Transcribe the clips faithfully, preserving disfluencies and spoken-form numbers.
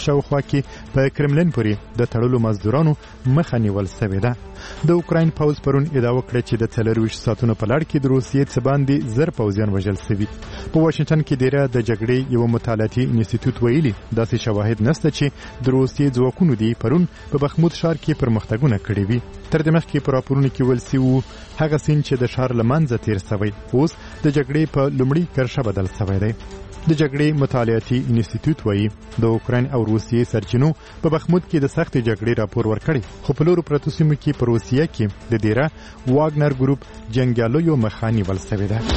شاوخوا کې په کرملین پورې د تړلو مزدورانو مخه نیول شوې ده. د اوکراین پوځ پرون ادعا وکړه چې د څلرویشت ساعتونو په لړ کې د روسیې څخه باندې زر پوځیان وژل شوي. په واشنگټن کې ډیره د جګړې یو مطالعاتي انسټیټیوټ ویلي داسې شواهد نشته چې د روسیې ځواکونو دی پرون په بخمود ښار کې پرمختګونه کړي وي. تر دې مخکې په راپورونو کې ویل شوي هغه سین چې د ښار له منځه تیر شوی اوس د جګړې په لومړي کرښه بدل شوی دی. د جګړې مطالعاتي انسټیټیوټ وایي د اوکراین او روسیې سرچینو په بخمود کې د سختې جګړې راپور ورکړی، خو په نورو پرتو سیمو کې په روسیه کې د ډیره واګنر ګروپ جنګیالیو مخه نیول شوې ده.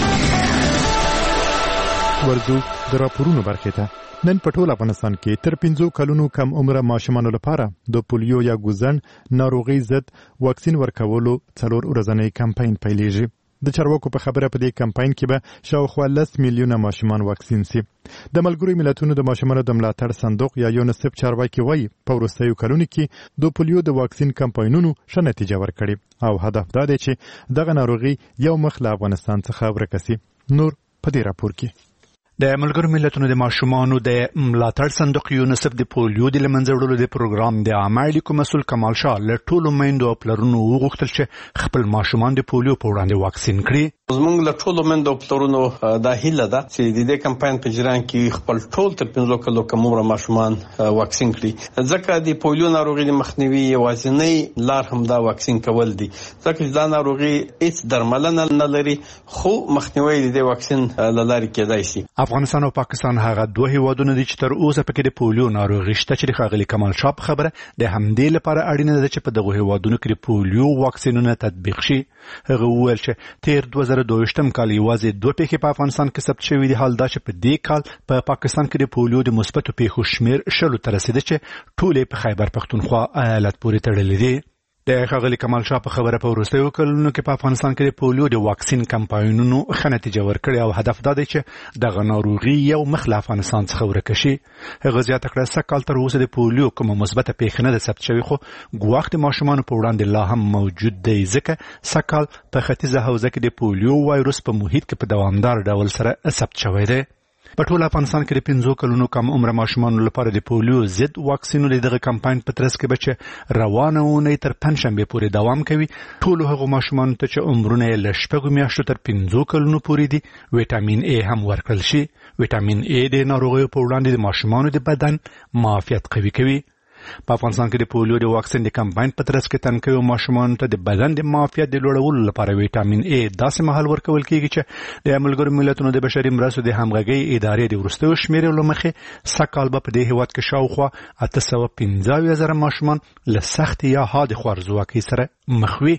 ورځو د راپورونو برخې ته. نن په ټول افغانستان کې تر پنځو کلونو کم عمره ماشومانو لپاره د پولیو یا ګوزن ناروغي ضد واکسین ورکولو څلور ورځنی کمپاین پیلېږي. د چارواکو په خبره په دې کمپاین کې به شاوخوا لس میلیونه ماشومان واکسین شي. د ملګرو ملتونو د ماشومانو د ملاتړ صندوق یا یونیسف چارواکي وایي په وروستیو کلونو کې د پولیو د واکسین کمپاینونو ښه نتیجه ورکړې او هدف دا دی چې دغه ناروغي یو مخ له افغانستان څخه ورکه شي. نور په دې راپور کې د ملګرو ملتونو د ماشومانو د ملاتړ صندوق یونیسف د پولیو د لمنځه وړلو د پروګرام د عامه اړیکو مسؤل کمال شاه له ټولو میندو او پلرونو وغوښتل چې خپل ماشومان د پولیو په وړاندې واکسین کړي. زموږ له ټولو میندو او پلرونو دا هیله ده چې د دې کمپاین په جریان کې خپل ټول تر پنځو کلو کم عمره ماشومان واکسین کړي، ځکه د پولیو ناروغي د مخنیوي یوازینی لار هم دا واکسین کول دي، ځکه چې دا ناروغي هیڅ درملنه نه لري خو مخنیوي د دې واکسین له لارې کېدای شي. افغانستان او پاکستان هغه دوه هیوادونه دي چې تر اوسه پکې د پولیو ناروغي شته چې ښاغلي کمال شاه په خبره د همدې لپاره اړینه ده چې په دغه هیوادونو کې د پولیو واکسینونه تطبیق شي. هغه وویل چې تیر دوه زره دوه کال یوازې دوه پیښې په افغانستان کې ثبت شوې دي، حال دا چې په دې کال په پا پاکستان کې د پولیو د مثبتو پیښو شمیر شلو ته رسیده چې ټولې په خیبر پښتونخوا ایالت پورې تړلې دي. د ښاغلي کمال شاه په خبره په وروستیو کلونو کې په افغانستان کې د پولیو د واکسین کمپاینونو ښه نتیجه ورکړې او هدف دا دی چې دغه ناروغي یو مخ له افغانستان څخه ورکه شي. هغه زیاته کړه سږ کال تر اوسه د پولیو کومه مثبته پیښه نه ده ثبت شوې، خو ګواښ د ماشومانو په وړاندې لا هم موجود دی، ځکه سږ کال په ختیځه حوزه کې د پولیو وایروس په محیط کې په دوامدار ډول سره ثبت شوی دی. په ټول افغانستان کې د پنځو کلونو کم عمره ماشومانو لپاره د پولیو ضد واکسینو دغه کمپاین په ترڅ کې به چې روانه اونۍ تر پنجشنبې پورې دوام کوي. ټولو هغو ماشومانو ته چې عمرونه یې له شپږو میاشتو تر پنځو کلونو پورې دي ویټامین ای هم ورکړل شي. ویټامین ای د ناروغیو په وړاندې د ماشومانو د بدن معافیت قوي کوي. په افغانستان کې د پولیو د واکسین د کمپاین په ترڅ کې تنکیو ماشومانو ته د بدن د معافیت د لوړولو لپاره ویټامین ای داسې مهال ورکول کېږي چې د ملګرو ملتونو د بشري مرستو د همغږۍ ادارې د وروستیو شمیرې له مخې سږ کال به په دې هېواد کې شاوخوا اته سوه پنځه اویا زره ماشومان له سختې یا حادې خوارځواکۍ سره مخ وي.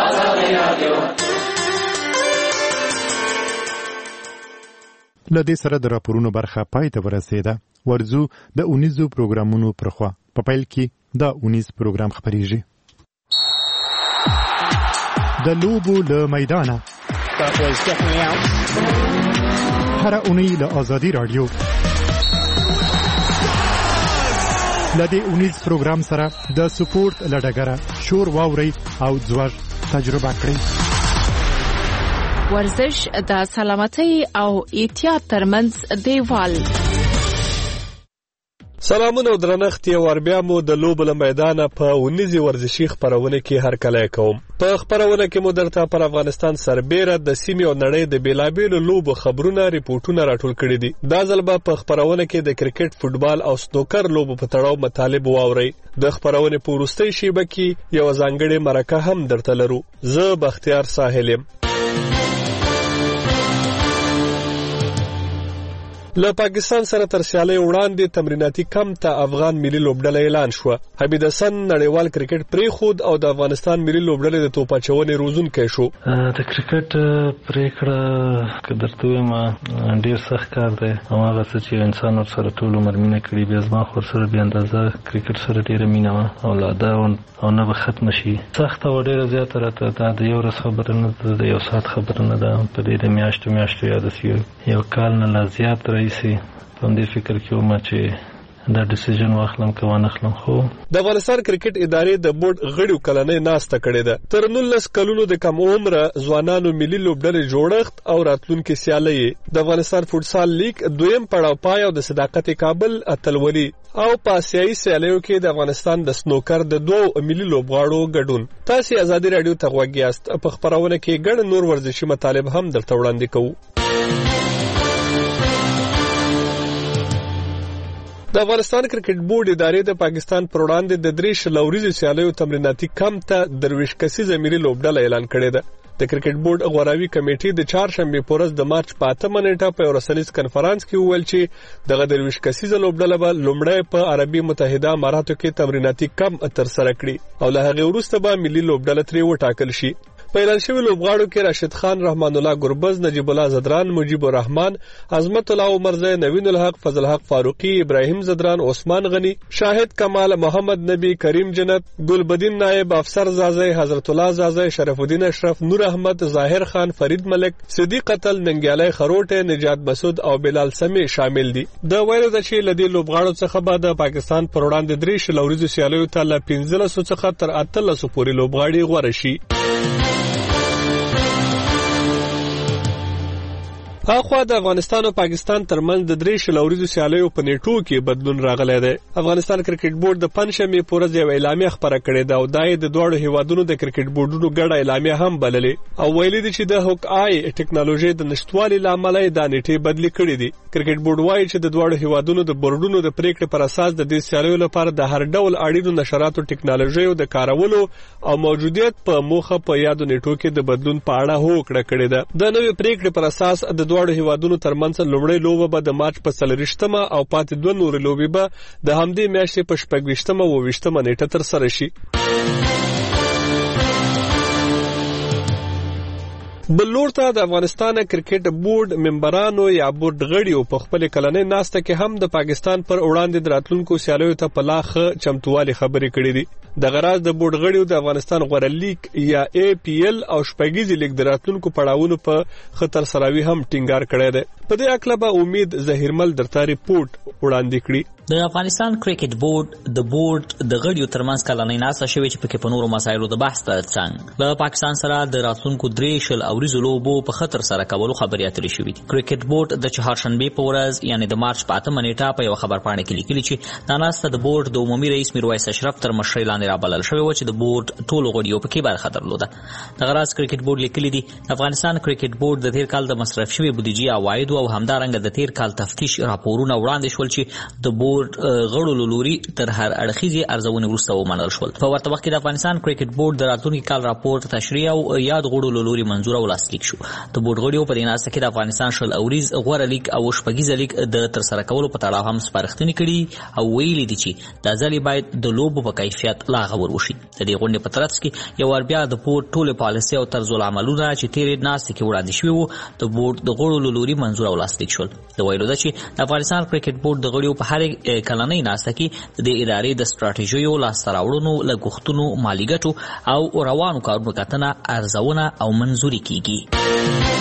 له دې سره د راپورونو برخه پای ته ورسېده. ورځو د اونیزو پروګرامونو پرخوا په پیل کې دا اونیز پروګرام خبرېږي. د لوبو له میدانه هره اونۍ له آزادي راډیو له دې اونیز پروګرام سره د سپورت له ډګره شور واورئ او ځوږ تجربه کړئ. ورزش د سلامتۍ او احتیاط ترمنځ دیوال. سلامونه او درنښت یو ور بیا مو د لوبو له میدانه په اونیزي ورزشي خپرونه کې هرکلی کوم. په خپرونه کې مو درته پر افغانستان سربیره د سیمې او نړۍ د بیلابیلو لوبو خبرونه ریپورټونه راټول کړي دي. دا ځل به په خپرونه کې د کرکټ، فوټبال او سنوکر لوبو په تړاو مطالب واورئ. د خپرونې په وروستۍ شیبه کې یو ځانګړې مرکه هم درته لرو. زه بختیار ساحل یم. له پاکستان سره تر سیالۍ وړاندې تمریناتي کمپ ته افغان ملي لوبډله اعلان شوه. حمید حسن نړیوال کرکټ پرېښود او د افغانستان ملي لوبډلې د توپ اچونې روزونکی شو. د کرکټ پرېکړه که درته ووایم ډېر سخت کار دی، هماغه څه چې انسان ورسره ټول عمر مینه کړي. بیا زما خو ورسره بې اندازه کرکټ سره ډېره مینه وه او لا دا او نه به ختمه شي. سخته وه ډېره زیاته راته. دا د یو ورځ خبره نه ده، د یو ساعت خبره نه ده. په دې د میاشتو میاشتو یا داسې یو کال نه لا زیات رئیسي په همدې فکر کې وم چې دا ډیسیژن واخلم که ونه خلم. خو د افغانستان کرکټ ادارې د بورډ غړیو کلنۍ ناسته کړې ده. تر نولس کلونو د کم عمره ځوانانو ملي لوبډلې جوړښت او راتلونکي سیالۍ د افغانستان فوټسال لیګ دویم پړاو پای او د صداقت کابل اتلولي او په آسیایي سیالیو کې د افغانستان د سنوکر د دوو ملي لوبغاړو ګډون. تاسو آزادي رادیو ته غوږ یاست. په خبرونه کې ګڼ نور ورزشي مطالب هم درته وړاندې کوو. د افغانستان کرکټ بورډ ادارې د پاکستان پر وړاندې د درې شل ورځې سیالیو تمریناتي کمپ ته درویش کسیزه ملي لوبډله اعلان کړې ده. د کرکټ بورډ غوراوي کمیټې د چهارشنبه په ورځ د مارچ په اتمه نیټه په رسنیز کنفرانس کې وویل چې دغه درویش کسیزه لوبډله به لومړی په عربي متحده اماراتو کې تمریناتي کمپ ترسره کړي او له هغې وروسته به ملي لوبډله ترې وټاکل شي. په اعلان شوي لوبغاړو کې راشد خان، رحمان الله ګربز، نجیب الله زدران، مجیب الرحمن، عظمت الله عمرزی، نوین الحق، فضل حق فاروقی، ابراهیم زدران، عثمان غنی، شاهد کمال، محمد نبی، کریم جنت، ګلبدین نائب، افسر زازی، حضرت الله زازی، شرف الدین اشرف، نور احمد، ظاهر خان، فرید ملک، صدیق قتل، ننګیالی خروټه، نجات مسعود او بلال سمی شامل دي. د ویلو د چې لدی لوبغاړو څخه به د پاکستان پر وړاندې درې شل ورځې سیالیو ته له پنځلسو څخه تر اتلسو پورې لوبغاړي غوره شي. اخوا د افغانستان او پاکستان ترمنځ د درې شل ورځې سیالیو په نیټو کې بدلون راغلی دی. افغانستان کرکټ بورډ د پنځشنبه په ورځ یو اعلامیه خبره کړې ده او دا د دوه هیوادونو د کرکټ بورډونو ګډه اعلامیه هم بللې او ویلي دي چې د هوک آی ټیکنالوژي د نشټوالي لامل د نیټې بدلی کړې دي. کرکټ بورډ وایي چې د دوه هیوادونو د بورډونو د پریکړې پر اساس د دې سیالیو لپاره د هر ډول اړینو نشراتو ټیکنالوژي او د کارولو او موجودیت په موخه په یادو نیټو کې د بدلون په اړه هوکړه کړې ده. د نوې پریکړې پر اساس د دوه هیوادونو ترمنځ لومړی لوبه به د مارچ په څلورویشتمه او پاتې دوه نورې لوبې به د همدې میاشتې په شپږویشتمه او اوویشتمه نیټه ترسره شي. بلور ته د افغانستان کرکټ بورډ ممبرانو یا بورډ غړیو په خپل کلنۍ ناسته کې هم د پاکستان پر وړاندې د راتلونکو سیالیو ته په لاخه چمتووالي خبرې کړې دي. د غراز د بورډ غړیو د افغانستان غوره لیگ یا ای پی ایل او شپږیزې لیگ د راتلونکو پړاوونو په خطر سراوي هم ټینګار کړی دی. په دې اکله به امید ظهیرمل درته ریپورت وړاندې کړي. د افغانستان کرکټ بورډ د بورډ د غړیو ترمنځ کلنۍ ناسته شوې چې پکې په نورو مسایلو د بحث ترڅنګ له پاکستان سره د راتلونکو درې شل اوریزو لوبو په خطر سره کولو خبرې اترې شوې دي. کرکټ بورډ د چهارشنبه په ورځ یعنی د مارچ په اتمه نیټه په یو خبرپاڼه کې لیکلي چې دا ناسته د بورډ د عمومي رئیس میرویس اشرف تر مشرۍ لاندې رابلل شوې و چې د بورډ ټولو غړیو پکې برخه درلوده. د غراز کرکټ بورډ لیکلي دي د افغانستان کرکټ بورډ د تیر کال د مصرف شوي بودیجې عواید او همدارنګه د تیر کال تفتیش راپورونه وړاندې شول چې د بورډ غړو لوري تر هر اړخیزې ارزونې وروسته ومنل شول. په ورته وخت کې د افغانستان کرکټ بورډ د راتلونکي کال راپور تشریح او یاد غړو لوري منظور او لاسلیک شو. د بورډ غړیو په دې ناسته کې د افغانستان شل اوریز غوره لیگ او شپږیزه لیگ د ترسره کولو په تړاو هم سپارښتنې کړي او ویلي دي چې دا ځلې باید د لوبو په کیفیت لا غور وشي. د دې غونډې په ترڅ کې یو ور بیا د بورډ ټولې پالیسۍ او طرز العملونه چې تیرې ناسته کې وړاندې شوي وو د بورډ د غړو لوري منظور او لاسلیک شول. د ویلو ده چې د افغانستان کرکټ بورډ د غړیو په هر کلنۍ ناسته کې د ادارې د ستراتیژیو لاسته راوړنو لګښتونو مالي ګټو او روانو کارونو کتنه ارزونه او منظوري کیږي.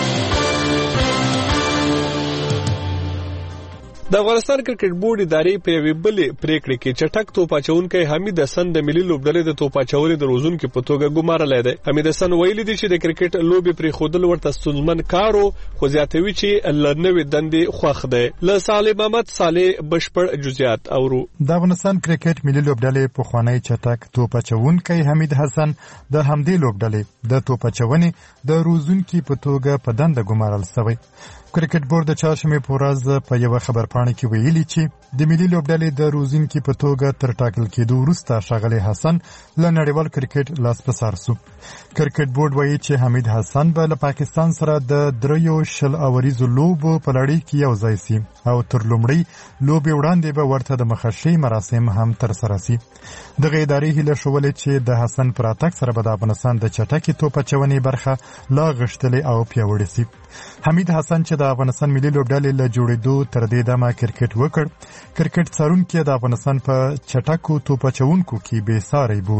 د افغانستان کرکټ بورډ ادارې په یوې بلې پریکړې کې چټک توپ اچونکی حمید حسن د ملي لوبډلې د توپ اچونې د روزونکو په توګه ګمارلی دی. حمید حسن ویلي دی چې د کرکټ لوبې پرېښودل ورته ستونزمن کار و خو زیاتوي چې له نوې دندې خوښ دی. له صالح محمد صالح بشپړ جزئیات اورو. د افغانستان کرکټ ملي لوبډلې پخوانی چټک توپ اچونکی حمید حسن د همدې لوبډلې د توپ اچونې د روزونکو په توګه په دنده ګمارل شوی. کرکټ بورډ د چهارشنبه په ورځ په یو خبرپاڼه کې ویلي چې د ملي لوبډلې د روزونکو په توګه تر ټاکل کېدو وروسته ښاغلی حسن له نړیوال کرکټ لاس په سر شو. کرکټ بورډ وایي چې حمید حسن به له پاکستان سره د دریو شل اوریزو لوبو په لړۍ کې یو ځای سي او تر لومړۍ لوبې وړاندې به ورته د مخشي مراسم هم ترسره سي. دغه ادارې هیله شولې چې د حسن پر راتګ سره به د افغانستان د چټکې توپ اچونې برخه لا غښتلې او پیاوړې سي. حمید حسن چې د افغانستان ملي لوبډلې له جوړېدو تر دې دمه کرکټ وکړ، کرکټ څارونکي د افغانستان په چټکو توپ اچونکو کې بې ساری بولي.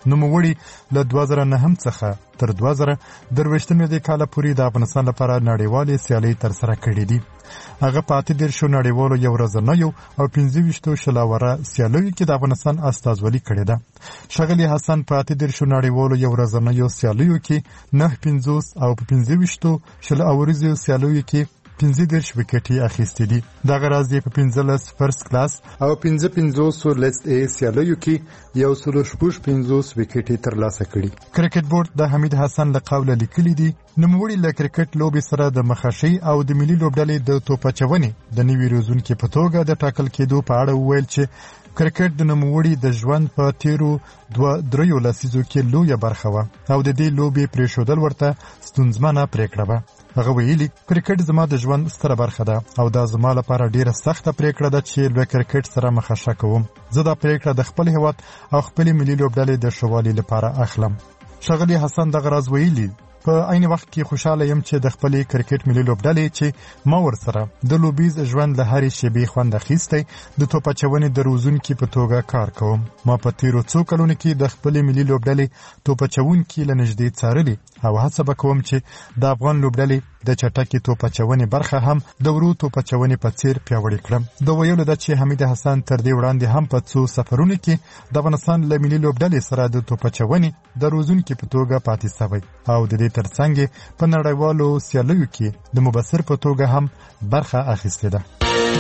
نوموړي له دوه زره نهم څخه تر دوه زره درویشتم میلادي کال پورې د افغانستان لپاره نړیوالې سیالۍ ترسره کړې دي. هغه په اته دېرشو نړیوالو یو ورځنیو او پنځه ویشتو شلاوره سیالیو کې د افغانستان استازولي کړې ده. ښاغلي حسن په اته دېرشو نړیوالو یو ورځنیو سیالیو کې نه پنځوس او په پنځه ویشتو شل اوریزو سیالیو کې پنځه دېرش وکټې اخیستې دي. دغه راز یې په پنځلس فرست کلاس او پنځه پنځوسو لیست ای سیالیو کې یو سل شپږ پنځوس وکټې ترلاسه کړي. کرکټ بورډ د حمید حسن له قوله لیکلي دي نوموړي له کرکټ لوبې سره د مخه او د ملي لوبډلې د توپچونې د نوي روزونکي په توګه د ټاکل کېدو په اړه وویل چې کرکټ د نوموړي د ژوند په تیرو دوه دریو لسیزو کې لویه برخه وه او د دې لوبې پرېښودل ورته ستونزمنه پرېکړه وه. هغه ویلي کرکټ زما د ژوند ستره برخه ده او دا زما لپاره ډیره سخته پرېکړه ده چې له کرکټ سره مخه کوم. زه دا پرېکړه د خپل هیواد او خپل ملي لوبډلې د ښه والي لپاره اخلم. ښاغلي حسن دغه راز ویلي په عین وخت کې خوشاله یم چې د خپل کرکټ ملي لوبډلې چې ما ورسره د لوبیز ژوند له هرې شیبې خوند اخیستی د توپچونې د روزونکي په توګه کار کوم. ما په تیرو څو کلونو کې د خپل ملي لوبډلې توپچونکي له نږدې څارلي او هڅه به کوم چې د افغان لوبډلې د چټکې توپچونې برخه هم د ورو توپچونې په څیر پیاوړې کړم. د ویلو ده چې حمید حسن تر دې وړاندې هم په څو سفرونو کې د افغانستان له ملي لوبډلې سره د توپچونې د روزونکي په توګه پاتې شوی او د دې ترڅنګ په نړیوالو سیالیو کې د مبصر په توګه هم برخه اخیستې ده.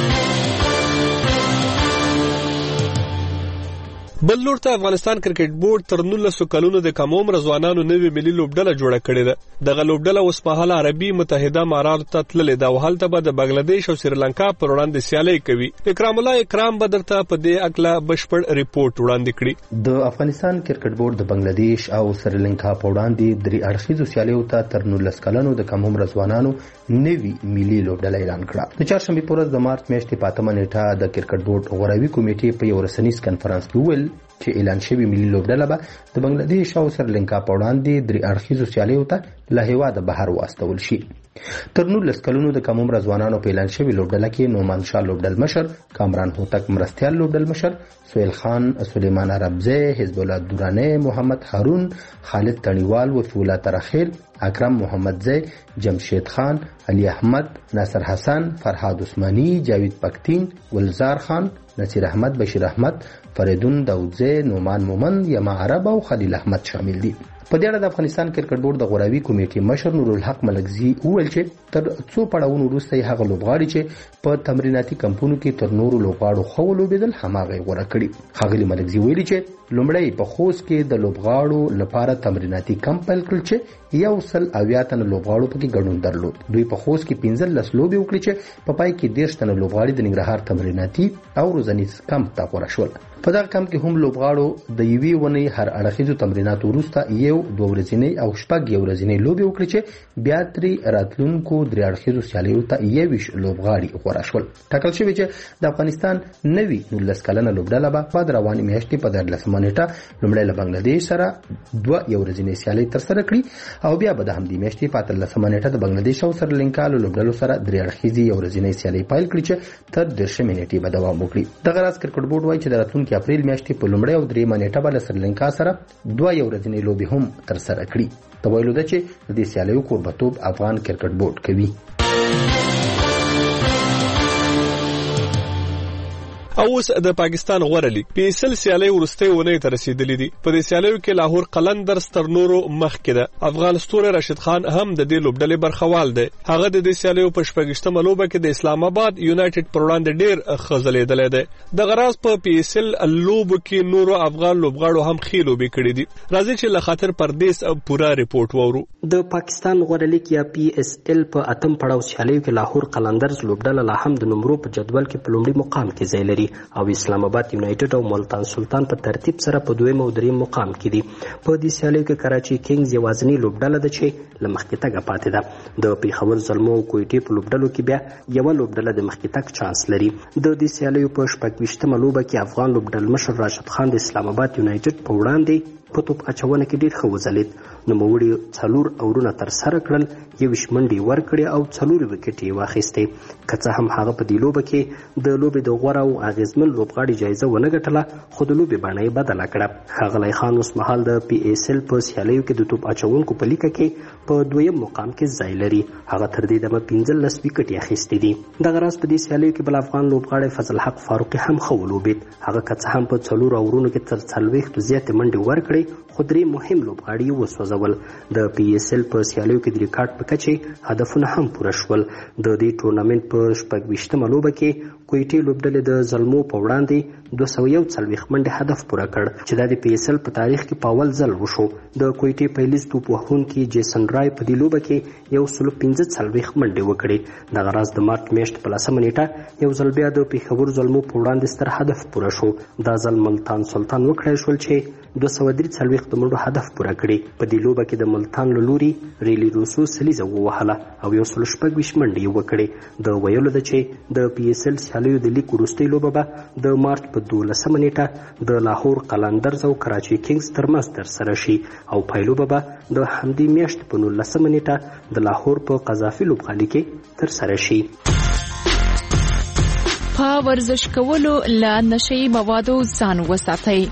بل لور ته افغانستان کرکټ بورډ تر نولسو کلونو د کم عمره ځوانانو نوې ملي لوبډله جوړه کړې ده. دغه لوبډله اوس په حال عربي متحده اماراتو ته تللې ده او هلته به د بنگلادیش او سریلانکا پر وړاندې سیالي کوي. اکرام الله اکرام به درته په دې اکله بشپړ ریپورت وړاندې کړي. د افغانستان کرکټ بورډ د بنگلادیش او سریلانکا په وړاندې درې اړخیزو سیالیو ته تر نولس کلونو د کم عمره ځوانانو نوې ملي لوبډله اعلان کړه. د چهارشنبې په ورځ د مارچ میاشتې په اتمه نیټه د کرکټ بورډ غوراوي کمیټې په یو رسنیز کنفرانس کې وویل چې اعلان شوی ملي لوبډله به د بنگلادیش او سریلانکا په وړاندې درې اړخیزو سیالیو ته له هیواده بهر واستول شي. تر نولس کلونو د کم عمره ځوانانو په اعلان شوی لوبډله کې نومان شاه لوبډل مشر، کامران هوتک مرستیال لوبډل مشر، سهیل خان، سلیمان عربزی، حزب الله دورانه، محمد هارون، خالد تڼیوال، وفي الله ترخیل، اکرم محمدزی، جمشید خان، علی احمد، ناصر حسن، فرهاد عثماني، جاوید پکتین، گلزار خان، نصیر احمد، بشیر احمد، فریدون داودزی، نومان مومن، یما عرب او خلیل احمد شامل دي. په دې اړه د افغانستان کرکټ بورډ د غوراوي کمیټې مشر نور الحق ملکزي وویل چې تر څو پړاوونو وروسته یې هغه لوبغاړي چې په تمریناتي کمپونو کې تر نورو لوبغاړو ښه ولوبېدل هماغه یې غوره کړي. ښاغلي ملکزي ویلي چې لومړی په خوست کې د لوبغاړو لپاره تمریناتي کمپ پیل کړل چې یو سل اویا تنه لوبغاړو پکې ګډون درلود. دوی په خوست کې پنځلس لوبې وکړې چې په پای کې دېرش تنه لوبغاړي د ننګرهار تمریناتي او روزنیز کمپ ته غوره شول. په دغه کمپ کې هم لوبغاړو د یوې ونې هر اړخیزو تمریناتو وروسته یو دوه ورځنۍ او شپږ یو ورځنۍ لوبې وکړې چې بیا ترې راتلونکو درې اړخیزو سیالیو ته یوویشت لوبغاړي غوره شول. ټاکل شوي چې د افغانستان نوي نولس کلنه لوبډله به په روانې میاشتې په دیارلسمه نیټه لومړی له بنګلادیش سره دوه یو ورځنۍ سیالۍ ترسره کړي او بیا به د همدې میاشتې په اتلسمه نیټه د بنګلادیش او سریلانکا له لوبډلو سره درې اړخیزې یو ورځنۍ سیالۍ پیل کړي چې تر دېرشمې نیټې به دوام وکړي. دغه راز کرکټ بورډ وایي چې د راتلونکي اپریل میاشتې په لومړۍ او درېیمه نیټه به له سریلانکا سره دوه یو ورځنۍ لوبې هم ترسره کړي. د ویلو ده چې د دې سیالیو کوربتوب افغان کرکټ بورډ کوي. او اوس د پاکستان غوره لیگ پی ایس ال سیالۍ وروستۍ اونۍ ته رسیدلې دي. په دې سیالیو کې لاهور قلندرز تر نورو مخکې ده. افغان ستوری راشد خان هم د دې لوبډلې برخوال دی. هغه د دې سیالیو په شپږشتمه لوبه کې د اسلام آباد یونایټډ پر وړاندې ډېر ښه ځلېدلی دی. د غراز په پی ایس ال لوبو کې نورو افغان لوبغاړو هم ښې لوبې کړې دي. راځئ چې له خاطر پردیس پوره ریپورټ واورو. د پاکستان غوره لیگ یا پی ایس ال په اتم پړاو سیالیو کې لاهور قلندرز لوبډله لا هم د نمرو په جدول کې په لومړي مقام کې ځای لري او اسلام آباد یونایټډ او ملتان سلطان په ترتیب سره په دویم او دریم مقام کې دي. په دې سیالیو کې کراچي کینګز یوازینی لوبډله ده چې له مخکې تګه پاتې ده. د پیښور زلمو او کویټې په لوبډلو کې بیا یوه لوبډله د مخکې تګ چانس لري. د دې سیالیو په شپږویشتمه لوبه کې افغان لوبډل مشر راشد خان د اسلام آباد یونایټډ په وړاندې په توپ اچونه کې ډېر ښه وځلید. نوموړي څلور اورونه ترسره کړل، یویشت منډې ورکړې او څلور وکټې یې واخیستې. که څه هم هغه په دې لوبه کې د لوبې د غوره او اغېزمن اغیزمن لوبغاړي جایزه ونه ګټله خو د لوبې بڼه یې بدله کړه. ښاغلی خان اوس مهال د پی ایس ایل په سیالیو کې د توپ اچونکو په لیکه کې په دویم مقام کې ځای لري. هغه تر دې دمه پنځلس ویکټې اخیستې دي. دغه راز په دې سیالیو کې بل افغان لوبغاړی فضل حق فاروقي هم ښه ولوبېد. هغه که څه هم په څلورو اورونو کې تر څلوېښتو زیاتې منډې ورکړې خو درې مهم لوبغاړي یې وسوځول. د پی ایس ایل په سیالیو کې د ریکارډ په کچې هدفونه هم پوره شول. د دې ټورنمنټ په شپږ ویشتمه لوبه کې کویټې لوبډلې د زلمو په وړاندې دوه سوه یو څلوېښت منډې هدف پوره کړ چې دا د پی ایس ایل په تاریخ کې په اول ځل وشو. د کویټې پیلیز توپ وهونکي جیسن رای په دې لوبه کې یو سلو پنځه څلوېښت منډې وکړې. دغه راز د مارچ میاشتې په لسمه نیټه یو ځل بیا د پېښور زلمو په وړاندې ستر هدف پوره شو. دا ځل ملتان سلطان وکړی شول چې دوه سوه درې څلوېښت د منډو هدف پوره کړي. په دې لوبه کې د ملتان له لوري ریلی روسو سلیزه ووهله او یو سلو شپږ ویشت منډې یې وکړې. د ویلو ده چې د پی ایس ایل سیالیو د لیک وروستۍ لوبه به د مارچ په دولسمه نیټه د لاهور قلندرز او کراچي کینګز ترمنځ ترسره شي او پایلوبه به د همدې میاشتې په نولسمه نیټه د لاهور په قذافي لوبغالي کې ترسره شي. په ورزش کولو له نشهیي موادو ځان وساتئ.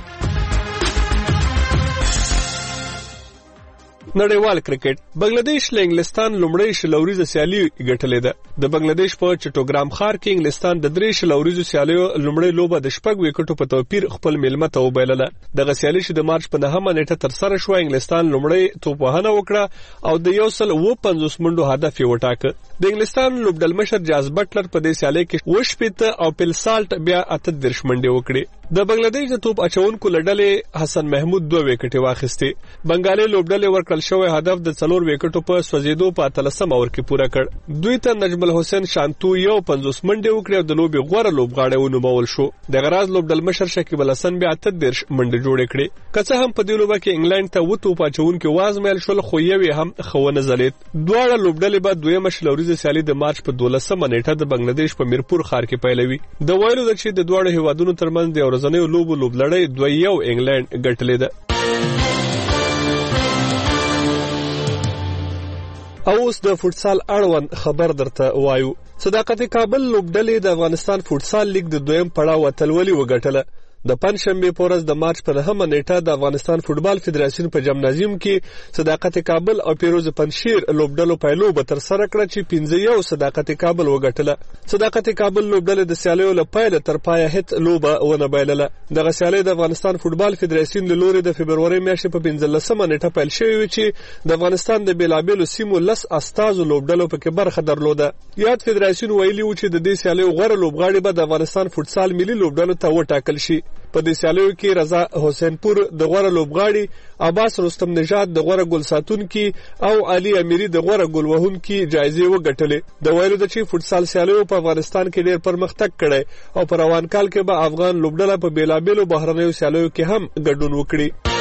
نړیوال کرکټ بنگلاديش له انګلستان لومړی شلوریزه سیالي ګټلې ده. د بنگلاديش په چټوګرام ښار کې انګلستان د درې شلوریزو سیالیو لومړی لوبه د شپږ ویکټو په توپیر خپل میلمه ته وبایلله. دغه سیالي چې د مارچ په نهمه نیټه ترسره شوه انګلستان لومړی توپ وهنه وکړه او د یو سل اوه پنځوس منډو هدف یې وټاکه. د انګلستان لوبډل مشر جاز بټلر په دې سیالي کې اووه شپېته او پیل سالټ بیا اته دېرش منډې وکړې. د بنگلاديش د توپ اچونکو له ډلې حسن محمود دوه ویکټې واخیستې. بنګالي لوبډلې ورکړل شوی هدف د څلور ویکټو په سوځېدو په اتلسم اوور کې پوره کړ. دوی ته نجم الحسین شانتو یو پنځوس منډې وکړې او د لوبې غوره لوبغاړی ونومول شو. دغه راز لوبډل مشر شکیب الحسن بیا اته دېرش منډې جوړې کړې. که څه هم په دې لوبه کې انګلند ته اووه توپ اچونکي وازمایل شول خو یو یې هم ښه ونه ځلېد. دواړه لوبډلې به دویمه شلوریزه سیالي د مارچ په دولسمه نیټه د بنگلاديش په میرپور ښار کې پیلوي. د ویلو ده چې د دواړو هیوادونو ترمنځ د ورځنیو لوبو لوبلړۍ دوه یو انګلند ګټلې ده. او اوس د فوټسال اړوند خبر درته وایو. صداقت کابل لوبډلې د افغانستان فوټسال لیګ د دویم پړاو اتلولي وګټله. د پنځشنبه په ورځ د مارچ په نهمه نیټه د افغانستان فوټبال فدراسیون په جمنازیوم کې صداقت کابل او پیروز پنشیر لوبډلو پایلوبه تر سره کړه چې پنځه یو صداقت کابل وګټله. صداقت کابل لوبډلې د سیالیو له پیله تر پایه هیڅ لوبه ونه بایلله. دغه سیالي د افغانستان فوټبال فدراسیون له لوري د فبروري میاشتې په پنځلسمه نیټه پیل شوې وه چې د افغانستان د بیلابیلو سیمو لس استازو لوبډلو پکې برخه درلوده. یاد فدراسیون ویلي و چې د دې سیالیو غوره لوبغاړي به د افغانستان فوټسال ملي لوبډلو ته وټاکل شي. په دې سیالیو کې رضا حسین پور د غوره لوبغاړي، عباس رستم نژاد د غوره ګل ساتونکي او علي امیری د غوره ګل وهونکي جایزې وګټلې. د ویلو ده چې فوټسال سیالیو په افغانستان کې ډېر پرمختګ کړی او په روان کال کې به افغان لوبډله په بیلابیلو بهرنیو سیالیو کې هم ګډون وکړي.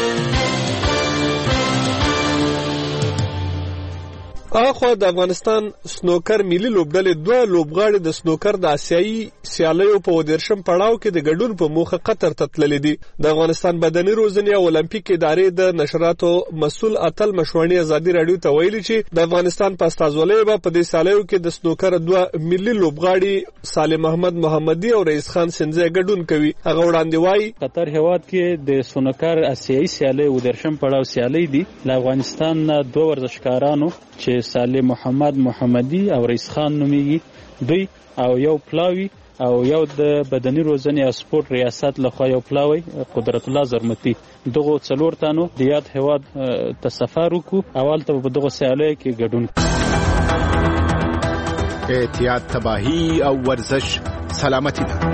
اخوا د افغانستان سنوکر ملي لوبډلې دوه لوبغاړي د سنوکر د آسیایي سیالیو په ودرشم پړاو کې د ګډون په موخه قطر ته تللي دي. د افغانستان بدني روزنې او المپیک ادارې د نشراتو مسؤل اتل مشوانی ازادي رادیو ته ویلي چې د افغانستان په استازولۍ به په دې سیالیو کې د سنوکر دوه ملي لوبغاړي سالم احمد محمدي او رئیس خان سنځي ګډون کوي. هغه وړاندې وایي قطر هیواد کې د سنوکر آسیایي سیالۍ ودرشم پړاو سیالۍ دي. له افغانستان دوه ورزشکارانو چې سالم محمد محمدي او رئیس خان نومیږي، دوی او یو پلاوی او یو د بدني روزنې او سپورت ریاست لخوا یو پلاوی قدرت الله زرمتی، دغه څلور تانو د یاد هیواد ته سفر وکړو. اول ته په دغه سیالیو کې ګډون. احتیاط، تباهي او ورزش سلامتی ده.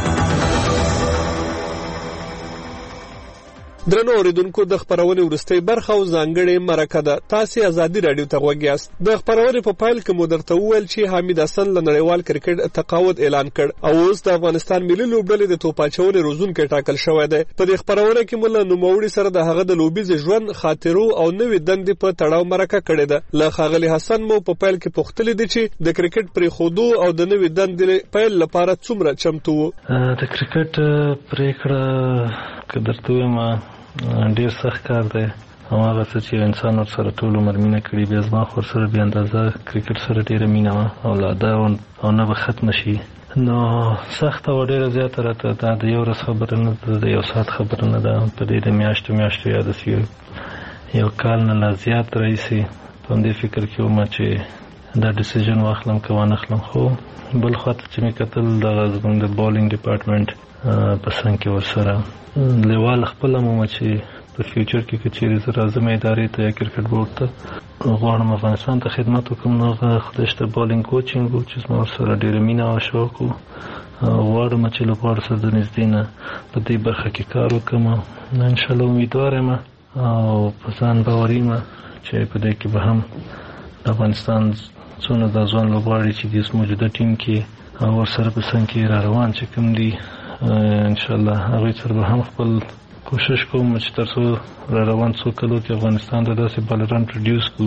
درنو اوریدونکو، د خبرونې وروستۍ برخه او ځانګړې مرکه ده. تاسې ازادي راډیو ته غوږ یاست. د خبرونې په پیل کې مو درته وویل چې حمید حسن له نړیوال کرکټ تقاعد اعلان کړ او اوس د افغانستان ملي لوبډلې د توپ اچونې روزونکی ټاکل شوی دی. په دې خبرونه کې مو له نوموړي سره د هغه د لوبیز ژوند، خاطرو او نوې دندې په تړاو مرکه کړې ده. له ښاغلي حسن مو په پیل کې پوښتلي دي چې د کرکټ پرېښودو او د نوې دندې پیل لپاره څومره چمتو وو. د کرکټ پرېکړه که درته ووایم ډیر سخت کار دی. هماغه څه چې انسان ورسره ټول عمر مینه کړي، بیا زما خو ورسره بې اندازه کرکټ سره ډېره مینه وه او لا ده او نه به ختمه شي. نو سخت او ډیره زیاته راته دا د یو ورځ خبره نه ده، د یو ساعت خبره نه ده. په دې د میاشتو میاشتو یا د یو کال نه لا زیات راځي په دې فکر کې وم چې دا ډیسیژن واخلم که وانه خلم. خو بل خواته چې مې کتل د زموږ د بالینګ ډپارټمنټ په څنګ کې ورسره لیوال خپل هم چې په فیوچر کې که چیرې زه راځم ادارې ته یا کرکټ بورډ ته غواړم افغانستان ته خدمت وکړم، نو هغه خدای شته بالینګ کوچینګ و چې زما ورسره ډېره مینه او شوق و. غواړم چې لوبغاړو سره د نږدې نه په دې برخه کې کار وکړم. انشاءالله امیدوار یم او په ځان باوري یم چې په دې کې به هم د افغانستان څونه د ځوان لوبغاړي چې د موجوده ټیم کې ورسره په څنګ کې را روان چې کوم دي، انشاءالله هغوی سره به هم خپل کوشش کوم چې تر څو را روان څو کلو کې افغانستان ته داسې بالران پروډیوس کړو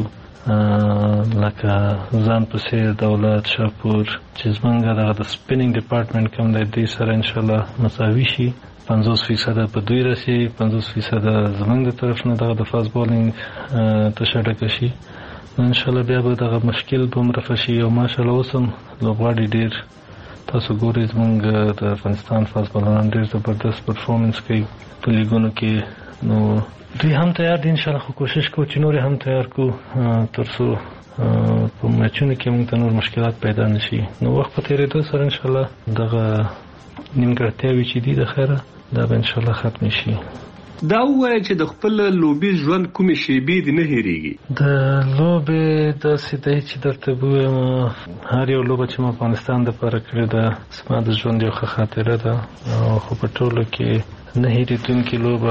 لکه ځان پسې دولت شاپور چې زمونږ دغه د سپینینګ ډپارټمنټ کوم دی دوی سره انشاءالله مساوي شي. پنځوس فیصده په دوی رسي، پنځوس فیصده زمونږ د طرف نه دغه د فاست بالینګ تشه ډکه شي. انشاءالله بیا به دغه مشکل به هم رفع شي. او ماشاءالله اوس هم لوبغاړي ډېر تاسو ګورئ زمونږ د افغانستان فاست بالران ډېر زبردست پرفارمنس کوي په لیګونو کې. نو دوی هم تیار دي انشاءالله، خو کوشش کوو چې نور هم تیار کړو تر څو په میچونو کې موږ ته نور مشکلات پیدا نشي. نو وخت په تېرېدو سره انشاءالله دغه نیمګړتیاوې چې دي د خیره دا به انشاءالله ختم شي. دا وایي چې د خپل لوبي ژوند کومې شیبې دې نه هېرېږي؟ د لوبې داسې دی چې درته ووایم هر یو لوبه چې ما افغانستان دپاره کړې ده زما د ژوند یو ښه خاطره ده. خو په ټولو کې نه هېرېدونکې لوبه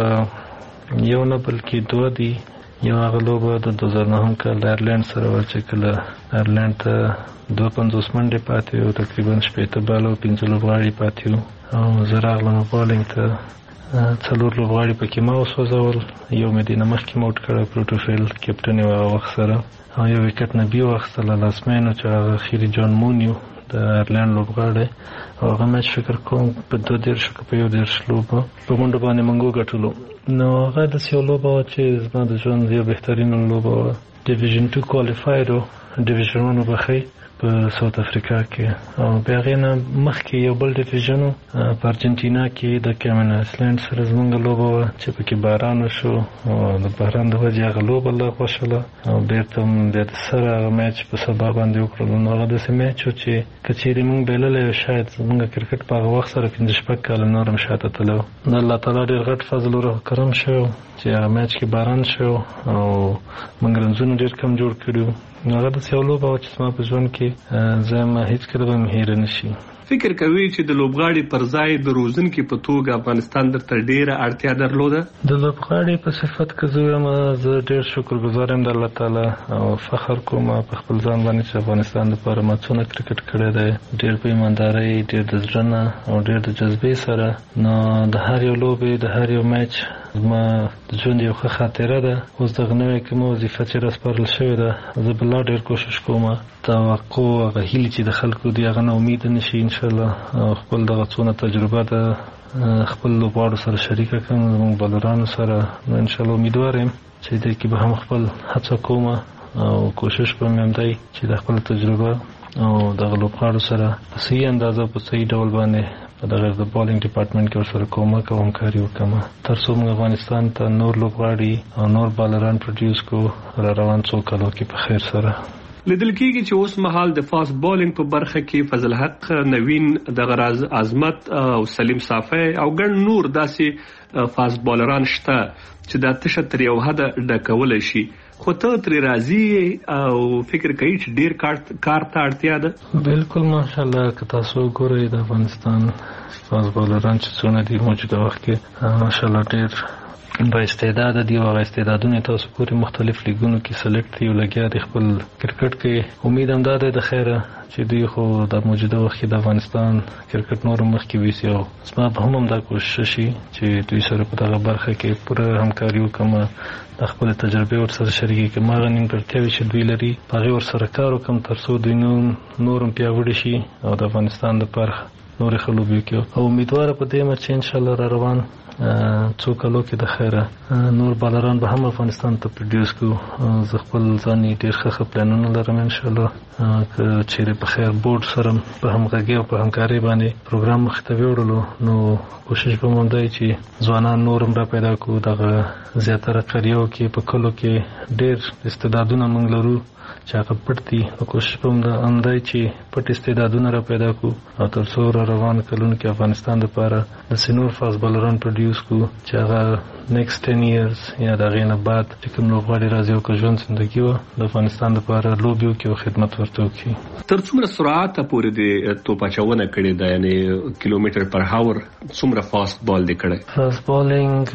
یو نه بلکې دوه دي. یو هغه لوبه د دوه زره نهم کال د ایرلینډ سره وه چې کله ایرلینډ ته دوه پنځوس منډې پاتې وو، تقریبا شپېته باله او پنځه لوبغاړي پاتې وو او زه راغلم بالینګ ته. څلور لوبغاړي پکې ما وسوځول، یو مې دې نه مخکې موټ کړی پروټوفیل کیپټن یې هغه وخت سره، او یو وکټ نه بي واخیستله لاسمین چې هغه اخري جان مونیو د ایرلینډ لوبغاړی، او هغه میچ فکر کوم په دوه دېرشو که په یو دېرش لوبه په منډو باندې موږ وګټلو. نو هغه داسې یو لوبه وه چې زما د ژوند یو بهترینه لوبه وه. ډیویژن ټو کوالیفاید و، ډیویژن ون وبخئ په ساوت افریقا کې، او بیا هغې نه مخکې یو بل ډیویژن و په ارجنټینا کې د کیمن آیسلینډ سره زموږ لوبه وه چې پکې باران وشو او د باران د وجې هغه لوبه لغوه شوله او بېرته بیا د سره هغه میچ په سبا باندې وکړلو. نو هغه داسې میچ و چې که چېرې موږ بایللی و شاید زموږ کرکټ په هغه وخت سره پنځه شپږ کاله نور هم شاته تللی و. د الله تعالی ډېر غټ فضل و کرم شوی چې هغه میچ کې باران شو او موږ رنزونه ډېر کم جوړ کړي وو. نو هغه داسې یو لوبه وه چې زما په ژوند کې زه یم هېڅکله به مې هېره نه شي. فکر کوي چې د لوبغاړي پر ځای د روزونکي په توګه افغانستان درته ډېره اړتیا درلوده؟ د لوبغاړي په صفت که زه وایم زه ډېر شکرګزار یم د الله تعالی او فخر کوم په خپل ځان باندې چې افغانستان لپاره ما څونه کرکټ کړی دی، ډېر په ایماندارۍ، ډېر د زړه نه او ډېر د جذبې سره. نو د هر یو لوبې د هر یو میچ زما د ژوند یو ښه خاطره ده. اوس دغه نوې کومه وظیفه چې راسپارل شوې ده زه به لا ډېر کوشش کوم توقع هغه هیلې چې د خلکو دي هغه نه امیده نه شي انشاءالله. خپل دغه څونه تجربه ده خپل لوبغاړو سره شریکه کړم زموږ بالرانو سره. نو انشاءالله امیدوار یم چې دې کې به هم خپل هڅه کوم او کوشش به مې هم دی چې د خپل تجربه او دغه لوبغاړو سره په صحیح اندازه په صحیح ډول باندې په دغه د بالینګ ډپارټمنټ کې ورسره کومک او همکاري وکړم تر څو موږ افغانستان ته نور لوبغاړي او نور بالران پروډیوس کړو را روان څو کالو کې په خیر سره. لیدل کېږي چې اوس مهال د فاست بالینګ په برخه کې فضل حق، نوین دغه راز عظمت او سلیم صافی او ګڼ نور داسې فاست بالران شته چې دا تشه تر یو حده ډکولی شي. خو ته ترې راضي او فکر کوي چې ډېر کار ته اړتیا ده؟ بالکل ماشاءالله که تاسو وګورئ د افغانستان فاست بالران چې څونه دي موجوده وخت کې ماشاءالله ډېر با استعداد دي او استعدادونه تاسو ګورئ مختلف لیګونو کې سلیکټ دي او لګیا دي خپل کرکټ کې. امید هم دا دی د خیره چې دوی خو د موجوده وخت کې د افغانستان کرکټ نور مخکې ویسي او زما به هم همدا کوشش شي چې دوی سره په دغه برخه کې پوره همکاري وکړم، د خپل تجربې ورسره شریکې کړم، هغه نیمګړتیاوې چې دوی لري په هغې ورسره کار وکړم تر څو دوی نور هم پیاوړي شي او د افغانستان دپاره نورې ښه لوبې وکړي. او امیدواره په دې یم چې انشاءالله را روان څو کلو کې د خیره نور بالران به هم افغانستان ته پروډیوس کوو. زه خپل ځان ډېر ښه پلانونه لرم ان شاء الله که چیرې په خیر بورډ سره په همغږي او په همکارۍ باندې پروګرام مخې ته وړلو نو کوشش به مو دی چې ځوانان نور هم را پیدا کړو. دغه زیاتره قریو کې په کلو کې ډېر استعدادونه موږ لرو چې هغه پټ دي. نو کوشش به هم دی چې پټ استعدادونه را پیدا کړو او تر څو را روان کلونو کې افغانستان دپاره داسې نور فاست بالران پروډیوس کړو چې هغه نیکسټ ټین ایرز یا د هغې نه بعد چې کوم لوبغاړي راځي او که ژوند زندګي وه د افغانستان دپاره لوبې وکړي او خدمت ورته وکړي. تر څومره سرعت پورې د توپ اچونه کړې ده، یعنې کیلومتر پر هاور څومره فاست بال دی کړی؟ فاست بالینګ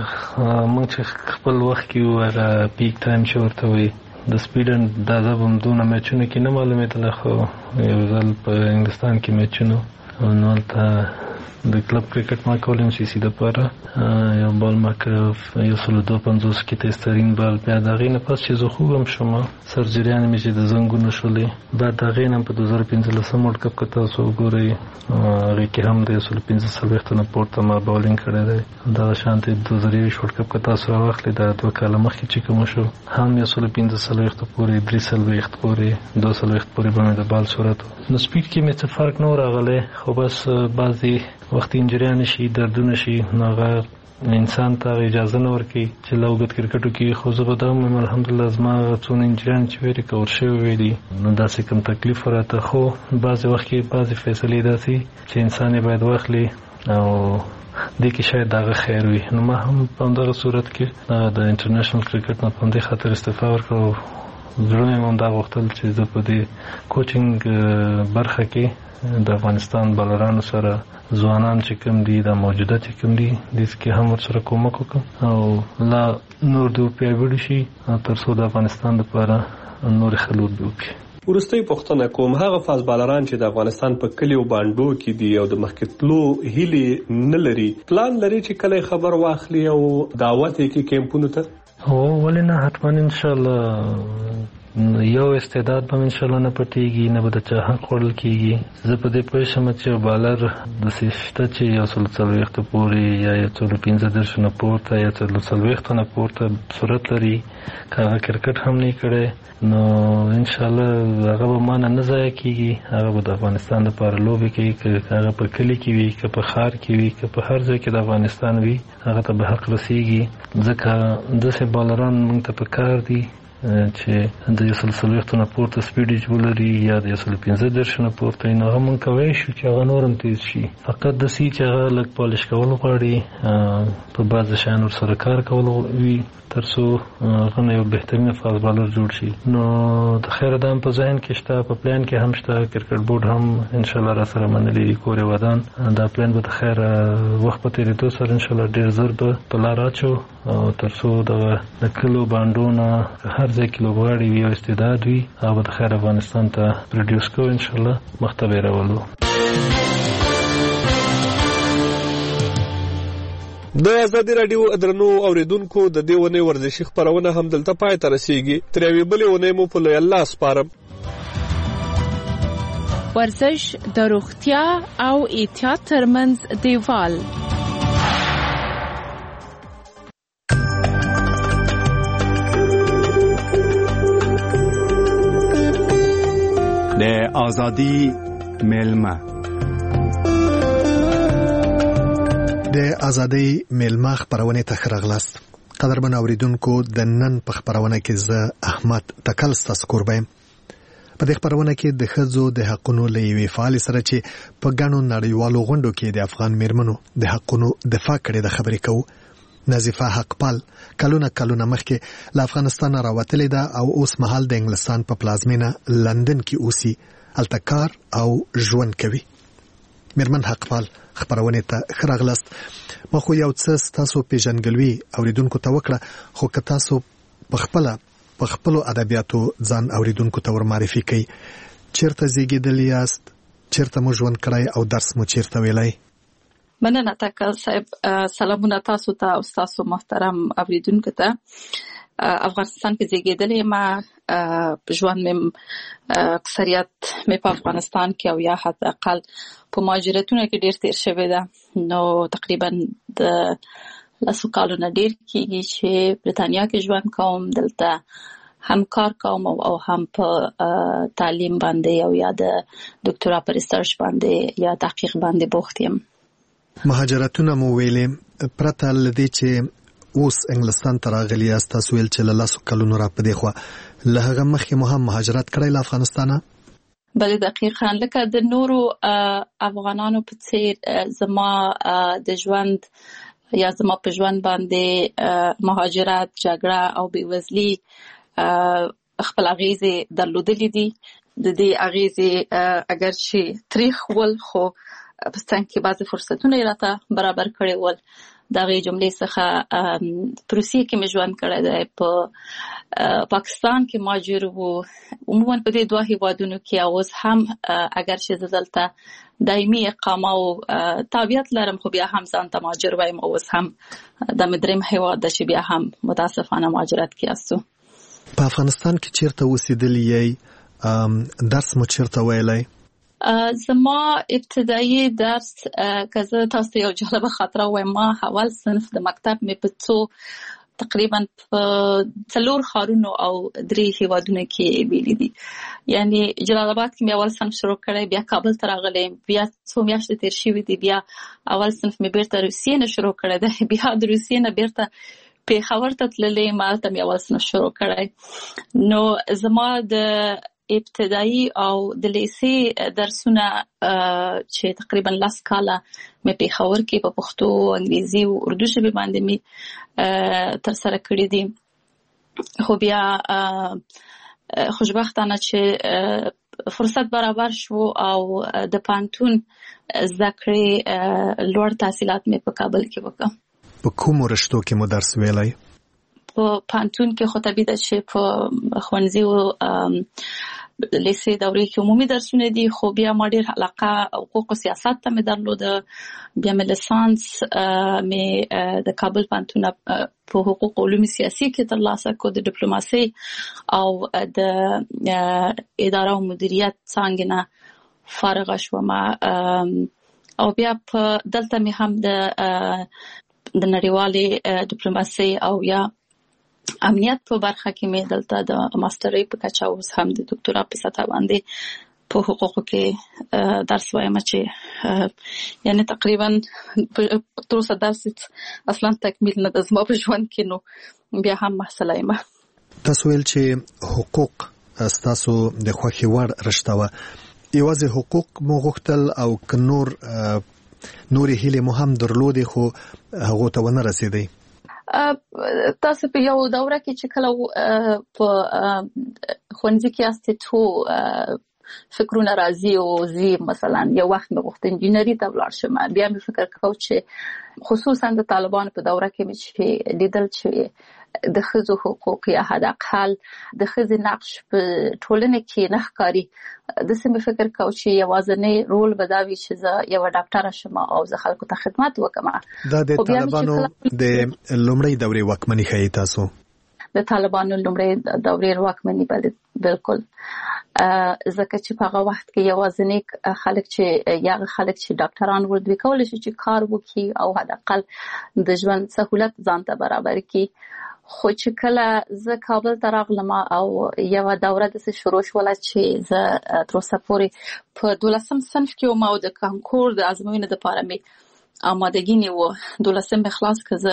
موږ چې خپل وخت کې وو هغه پیک ټایم چې ورته وایي د سپیډ اندازه به هم دونه میچونو کې نه معلومېدله، خو یو ځل په انګلستان کې میچونو نو هلته د کلب کرکټ ما کول ام سی سی دپاره یو بال ما کړ یو سلو دوه پنځوس کې تیسترین بال. بیا د هغې نه پس چې زه خوب هم شوم سرجریانې مې چې د زنګونو شولې بعد د هغې نه په دوه زره پنځلسم ورلډ کپ که تاسو وګورئ هغې کې هم د یو سلو پنځه څلوېښتو نه پورته ما بالینګ کړی دی. دغه شانتې دوه زره یوویشت ورلډ کپ که تاسو راواخلئ دا دوه کاله مخکې چې کومه شو هم یو سلو پنځه څلوېښتو پورې درې څلوېښت پورې دوه څلوېښت پورې به مې د بال صورت و. نو سپیډ کې مې څه فرق نه و راغلی، خو بس بعضې وخت انجریان شي دردونه شي نو هغه انسان ته اجازه نه ورکوي چې لوګت کرکټو کې. خو زه به دا هم الحمدلله زما څونه انجریان چې ویرې کور شوي وی دي نو داسې کوم تکلیف راته، خو بعضې وخت کې بعضې فیصلې داسې چې انسان یې باید واخلي او دې کې شاید دغه خیر وي. نو ما هم په همدغه صورت کې د انټرنیشنل کرکټ نه په همدې خاطر استعفا ورکړه. زړه مې هم دا غوښتل چې زه په دې کوچینګ برخه کې د افغانستان بالرانو سره ځوانان چې کوم دي دا موجوده چې کوم دي دې کې هم ورسره کومک وکړم او لا نور د پیاوړي شي تر څو د افغانستان لپاره نور خلود وکړي. ورستۍ پوښتنه کوم، هغه فاست بالران چې د افغانستان په کلیو باندو کې دي او د مخکې تلو هیلې نه لري، پلان لري چې کله خبر واخلي او دعوت یې کې کیمپونو ته؟ هو ولې نه، حتما ان شاء الله یو استعداد به ان شاء الله نه پټیږي نه به د چا حق خوړل کیږي. زه په دې پوه شم چې بالر د سشته چې یو سل څلوېښت پورې یا یو سل پنځه دېرش نه پورته یا سل څلوېښت نه پورته صورت لري که هغه کرکټ هم نه کړی نو ان شاء الله هغه به مانه نه ضایع کیږي، هغه به د افغانستان لپاره لوبې کوي، که هغه په کلي کې وي که په ښار کې وي که په هر ځای کې د افغانستان وي هغه ته به حق رسیږي. ځکه داسې بالران موږ ته په کار دي چې د یو سل څلوېښتو نه پورته سپیډ ولري یا د یو سل پنځه دېرش نه پورته نو هغه موږ کولی شو چې هغه نور هم تیز شي. فقط داسې چې هغه لږ پالش کول غواړي، په بعضې شیانو ورسره کار کول وي تر څو هغه نه یو بهترینه فاست بالر جوړ شي. نو د خیره دا هم په ذهن کې شته، په پلان کې هم شته، کرکټ بورډ هم انشاءالله را سره منلي کور ودان. دا پلان به د خیره وخت په تېرېدو سره انشاءالله ډېر زر به په لار اچو او تر څو د کلو بانډو نه هر ځای کې لوبغاړي وي او استعداد وي هغه به د خیر افغانستان ته پروډیوس کوو انشاءالله مخته به یې راولو. د ازادي راډیو درنو اوریدونکو د دې ونې ورزشي خبرونه هم دلته پای ته رسیږي. تر یوې بلې ونې مو په لوی الله سپارم. ورزش د روغتیا او احتیاط ترمنځ دیوال. د ازادي ملما د ازادي ملما خبرونه ته خرغلاست. قدرمن اوریدونکو د نن په خبرونه کې زه احمد تکل ستاسو قربایم. په دې خبرونه کې د ښځو د حقونو لوي فعال سره چې په ګڼو نړیوالو غونډو کې د افغان میرمنو د حقونو دفاع کړي د خبرې کوو. نظیفه حقپال کلونه کلونه مخکې له افغانستان راوتلې ده او اوس مهال د انګلستان په پلازمینه لندن کې اوسي، هلته کار او ژوند کوي. میرمن حقپال خبرونه ته خرغلاست. ما خو یو څه تاسو پیژنګلوي اوریدونکو ته وکړه، خو که تاسو په خپل په خپل ادبیاتو ځان اوریدونکو ته ور معرفي کړئ، چیرته زیږیدل یاست، چیرته مو ژوند کړی او درس مو چیرته ویلی؟ مننه تکل صاحب. سلامونه تاسو ته او تاسو محترم اوریدونکو ته. افغانستان کې زیږیدلې ما ژوند مې اکثریت مې په افغانستان کې او یا حتی اقل په مهاجرتونو کې ډیر تیر شوی ده نو تقریبا د لاسو کالو نه ډیر کېږي چې برتانیا کې ژوند کوم دلته هم کار کوم او هم په تعلیم باندې او یا د ډاکټرا پر ریسرچ باندې یا تحقیق باندې بوخت یم. مهاجرتونه مو ویلې پرته لدی چې اوس انګلستان ته راغلی یاست تاسو ویل چې له لاسو کلونو را پدې خو له هغه مخکې مو هم مهاجرت کړی له افغانستانه؟ بله دقیقاً لکه د نورو افغانانو په څیر زما د ژوند یا زما په ژوند باندې مهاجرت جګړه او بېوزلي خپل اغیزې درلودلې دي. د دې اغیزې اگر چې تریخ ول خو په څنګه کې بعضې فرصتونه یې راته برابر کړي ول. د هغې جملې څخه په روسیې کې مې ژوند کړی دی، په پاکستان کې مهاجر وو، عموما په دې دوه هیوادونو کې اوس هم اگر چې زه دلته دایمي اقامه او تابعیت لرم خو بیا هم ځان ته مهاجر وایم. اوس هم دا مې درېیم هیواد ده چې بیا هم متاسفانه مهاجرت کې یاستو. په افغانستان کې چیرته اوسېدلی یې؟ درس مو چیرته ویلی؟ زما ابتدایي درس که زه تاسو ته یو جالبه خاطره وایم، ما اول صنف د مکتب مې په څو تقریبا په څلور ښارونو او درې هیوادونو کې ویلي دي. یعنی جلال آباد کې مې اول صنف شروع کړی، بیا کابل ته راغلی، بیا څو میاشتې تیر شوي دي، بیا اول صنف مې بیرته روسیې نه شروع کړی دی، بیا د روسیې نه بیرته پېښور ته تللی، مالته مې اول صنف شروع کړی. نو زما د ابتدایي او د لیسې درسونه چې تقریبا لس کاله مې پېښور کې په پښتو، انګریزي او اردو ژبې باندې مې ترسره کړي دي. خو بیا خوشبختانه چې فرصت برابر شو او د پانتون زده کړې لوړ تحصیلات مې په کابل کې وکړه. په کومو رشتو کې مو درس ویلی؟ په پانتون کې خو طبیعي ده چې په ښوونځي او لیسې دورې کې عمومي درسونه دي، خو بیا ما ډېر علاقه حقوق او سیاست ته مې درلوده. بیا مې لیسانس مې د کابل پانتون په حقوق او علوم سیاسي کې ترلاسه کړ، د ډیپلوماسۍ او د اداره او مدیریت څانګې نه فارغه شوم. او بیا په دلته مې هم د د نړیوالې ډیپلوماسۍ او یا امنیت په برخه کې مې دلته د ماسترۍ په کچه اوس هم د ډاکټرا په سطح باندې په حقوقو کې درس وایم چې یعنی تقریبا تر اوسه درس اصلا تکمیل نه د زما په ژوند کې، نو بیا هم محصله یم. تاسو ویل چې حقوق ستاسو د خوښې وړ رشته وه، یوازې حقوق مو غوښتل او که نور نورې هیلې مو هم درلودې خو هغو ته ونه رسېدئ؟ تاسو په یو دوره کې چې کله په ښوونځي کې یاستئ څو فکرونه راځي او زی مثلا یو وخت مې غوښتل انجینري ته ولاړ شم، بیا مې فکر کاوه چې خصوصا د طالبانو په دوره کې مې چې لیدل چې د ښځو حقوق یا حد اقل د ښځې نقش په ټولنه کې نه ښکاري. داسې مې فکر کاوه چې یوازینی رول به دا وي چې زه یوه ډاکټره شم او زه خلکو ته خدمت وکړم. دا د طالبانو د لومړۍ دورې واکمني ښیي تاسو؟ د طالبانو لومړۍ دورې واکمني بالکل، ځکه چې په هغه وخت کې یوازینی خلک چې یا خلک چې ډاکټران ول دوی کولی شي چې کار وکړي او حد اقل د ژوند سهولت ځان ته برابر کړي. خو چې کله زه کابل ته راغلم او یوه دوره داسې شروع شوله چې زه تر اوسه پورې په دولسم صنف کې وم او د کانکور د ازموینې دپاره مې آمادګي نیوه. دولسم مې خلاص که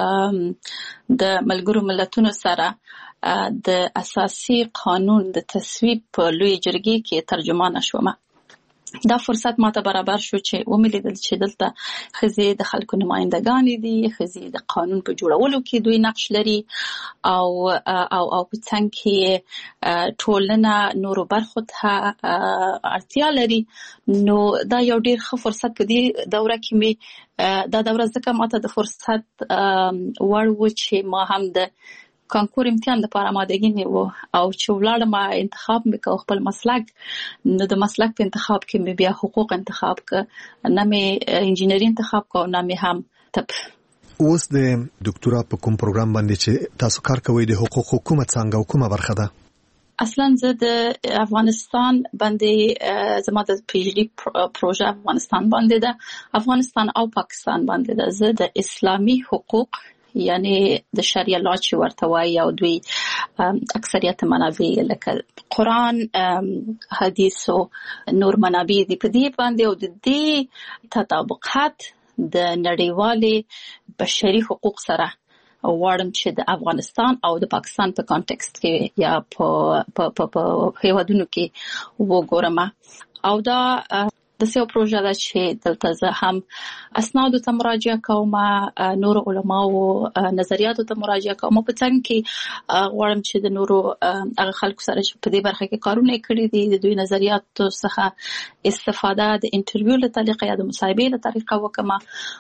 زه د ملګرو ملتونو سره د اساسي قانون د تصویب په لوی جرګې کې ترجمانه شوم. دا فرصت ماته برابر شو چې ومې لیدل چې دلته ښځې د خلکو نمایندګانې دي، ښځې د قانون په جوړولو کې دوی نقش لري او او او په څنګ کې ټولنه نورو برخو ته اړتیا لري. نو دا یو ډېر ښه فرصت په دې دوره کې مې دا دوره ځکه ماته د فرصت وړ و چې ما هم د کانکور امتحان لپاره آمادګي نیوه او چې ولاړم انتخاب مې کوه خپل مسلک. نو د مسلک په انتخاب کې مې بیا حقوق انتخاب که، نه مې انجینري انتخاب که، نه مې هم طب. اوس د ډاکټرا په کوم پروګرام باندې چې تاسو کار کوئ د حقوق حکومت څنګه او کومه برخه ده؟ اصلا زه د افغانستان باندې زما د پی ایچ ډي پروژه افغانستان باندې ده، افغانستان او پاکستان باندې ده. زه د اسلامي حقوق یعنی د شریعه لا چې ورته وایي او دوی اکثریت منابع لکه قرآن، حدیث او نور منابع دي په دې باندې او د دې تطابقات د نړیوالې بشري حقوق سره وړم چې د افغانستان او د پاکستان په کانټکست کې یا په په په هیوادونو کې وګورم. او دا د سیو پروژه ده چې دلته زه هم اسنادو ته مراجعه کوم، نور علماو نظریاتو ته مراجعه کوم، په څنګ کې غواړم چې د نورو هغه خلکو سره چې په دې برخه کې کارونه کړي دي د دوی نظریاتو څخه استفاده د انټرویو له طریقې یا د مصاحبې له طریقې وکم.